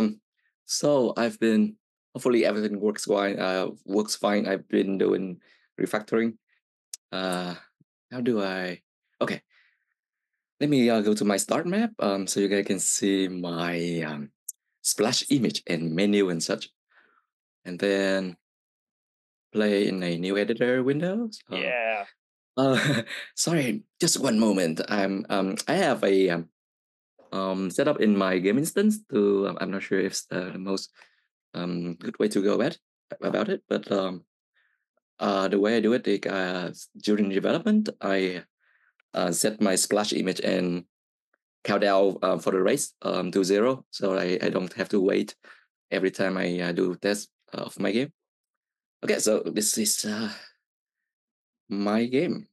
So I've been hopefully everything works fine. Works fine. I've been doing refactoring. How do I? Okay. Let me go to my start map. So you guys can see my splash image and menu and such, and then play in a new editor window. Yeah. Sorry, just one moment. I have a set up in my game instance to I'm not sure if it's the most good way to go about it, but the way I do it is during development I set my splash image and count down for the race to 0, so I don't have to wait every time I do test of my game. Okay, so this is my game.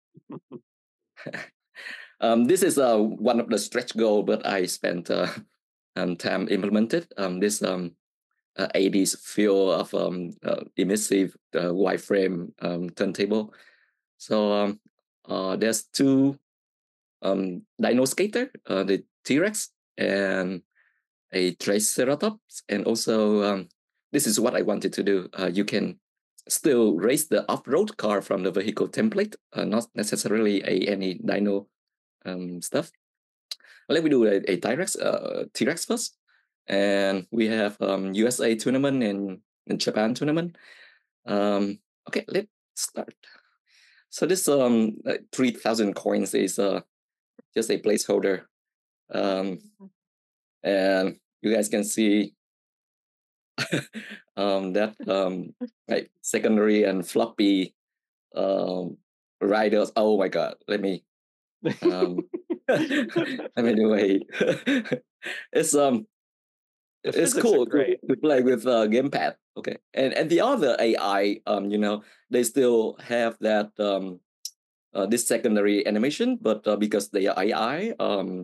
This is one of the stretch goal, but I spent time implemented. This 80s feel of immersive wireframe turntable. So there's two Dino Skater, the T-Rex, and a Triceratops, and also this is what I wanted to do. You can still race the off-road car from the vehicle template, not necessarily any dino stuff. Let me do a T-Rex first, and we have USA tournament and Japan tournament. Okay, let's start. So this 3,000 coins is just a placeholder, and you guys can see that like secondary and floppy riders. Oh my god! Let me let me do a. it's The it's physics are cool great. to play with gamepad. Okay, and the other AI, they still have that this secondary animation, but because they are AI,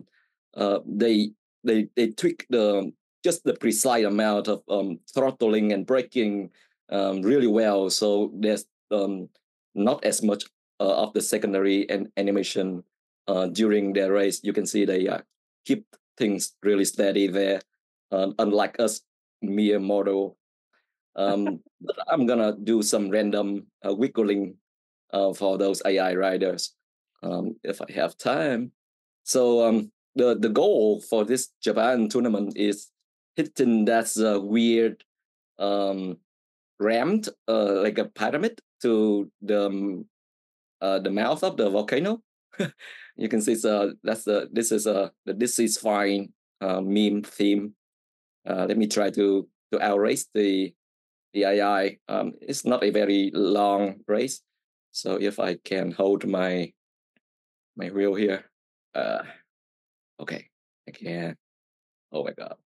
they tweak just the precise amount of throttling and braking really well. So there's not as much of the secondary and animation during their race. You can see they keep things really steady there, unlike us mere mortal. But I'm gonna do some random wiggling for those AI riders if I have time. So the goal for this Japan tournament is hitting that weird rammed like a pyramid to the mouth of the volcano. You can see this is the "this is fine" meme theme. Let me try to outrace the AI. It's not a very long race, so if I can hold my wheel here, okay, I can. Oh my god!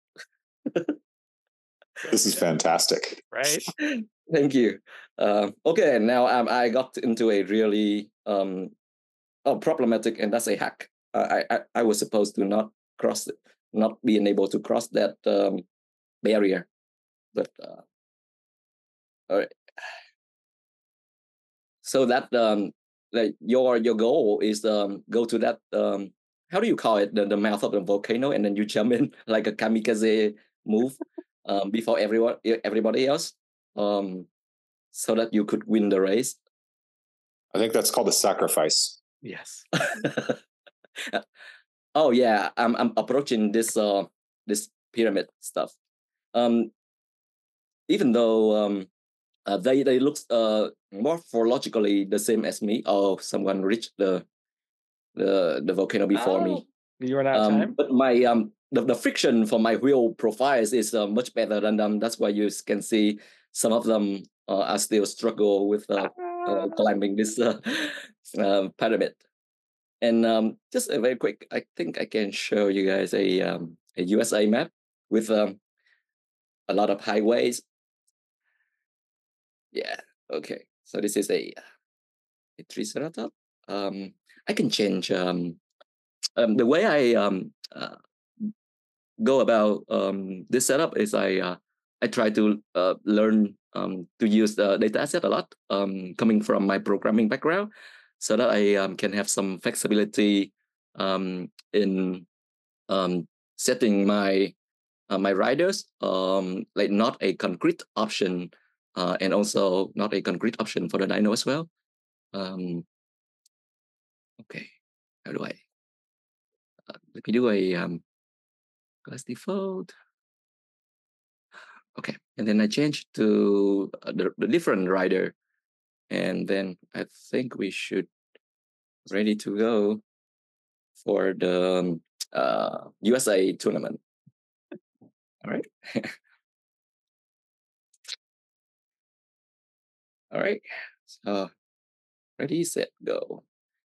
This is fantastic. Right? Thank you. Okay, now I got into a really problematic, and that's a hack. I was supposed to not being able to cross that barrier, but all right. So that like your goal is go to that how do you call it, the mouth of the volcano, and then you jump in like a kamikaze move before everybody else, so that you could win the race. I think that's called a sacrifice. Yes. Oh yeah, I'm approaching this this pyramid stuff. Even though they look morphologically the same as me. Oh, someone reached the volcano before me. You run out of time. But my the friction for my wheel profiles is much better than them. That's why you can see some of them are still struggle with climbing this pyramid. And just very quick, I think I can show you guys a USA map with a lot of highways. Yeah. Okay. So this is a Triceratops. I can change the way I go about this setup is I try to learn to use the data asset a lot, coming from my programming background, so that I can have some flexibility in setting my my riders like not a concrete option, and also not a concrete option for the dyno as well. Okay, how do I let me do a class default. Okay, and then I change to the different rider, and then I think we should ready to go for the USA tournament. All right. All right. So ready, set, go.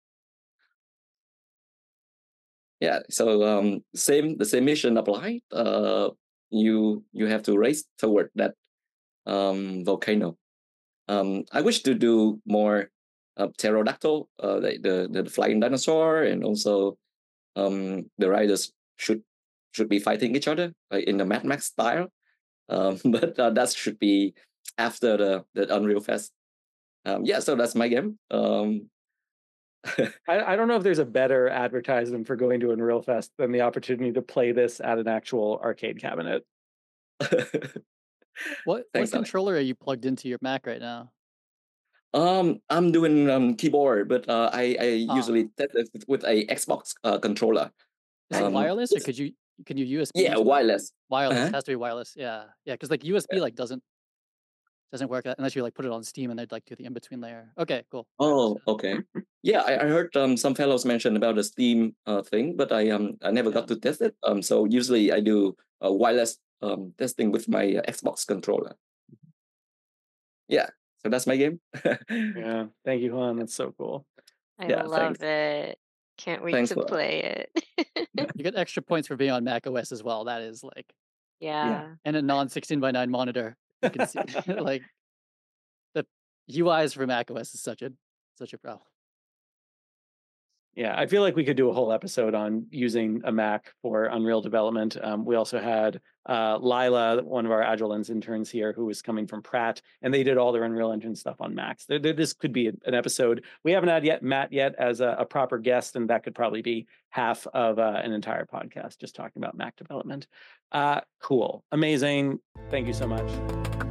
Yeah. So the same mission applied. You have to race toward that volcano. I wish to do more pterodactyl, like the flying dinosaur, and also the riders should be fighting each other like in the Mad Max style. But that should be after the Unreal Fest. Yeah, so that's my game. I don't know if there's a better advertisement for going to Unreal Fest than the opportunity to play this at an actual arcade cabinet. What Thanks, Alex. controller are you plugged into your Mac right now? I'm doing keyboard, but I usually test it with a Xbox controller. Is it wireless, or can you USB? Yeah, wireless. Wireless. Uh-huh. It has to be wireless. Yeah, because like USB like doesn't work unless you like put it on Steam and they'd like do the in between layer. Okay, cool. Oh, okay. Yeah, I heard some fellows mention about the Steam thing, but I never got to test it. So usually I do wireless testing with my Xbox controller. Yeah, so that's my game. Yeah, thank you, Juan. That's so cool. I Yeah, love thanks. it. Can't wait Thanks to a lot. play it. You get extra points for being on Mac OS as well. That is like, Yeah. and a non 16:9 monitor. You can see like the UIs for Mac OS is such a pro. Yeah, I feel like we could do a whole episode on using a Mac for Unreal development. We also had Lila, one of our AgileLens interns here, who was coming from Pratt, and they did all their Unreal Engine stuff on Macs. This could be an episode. We haven't had Matt yet as a proper guest, and that could probably be half of an entire podcast just talking about Mac development. Cool, amazing. Thank you so much.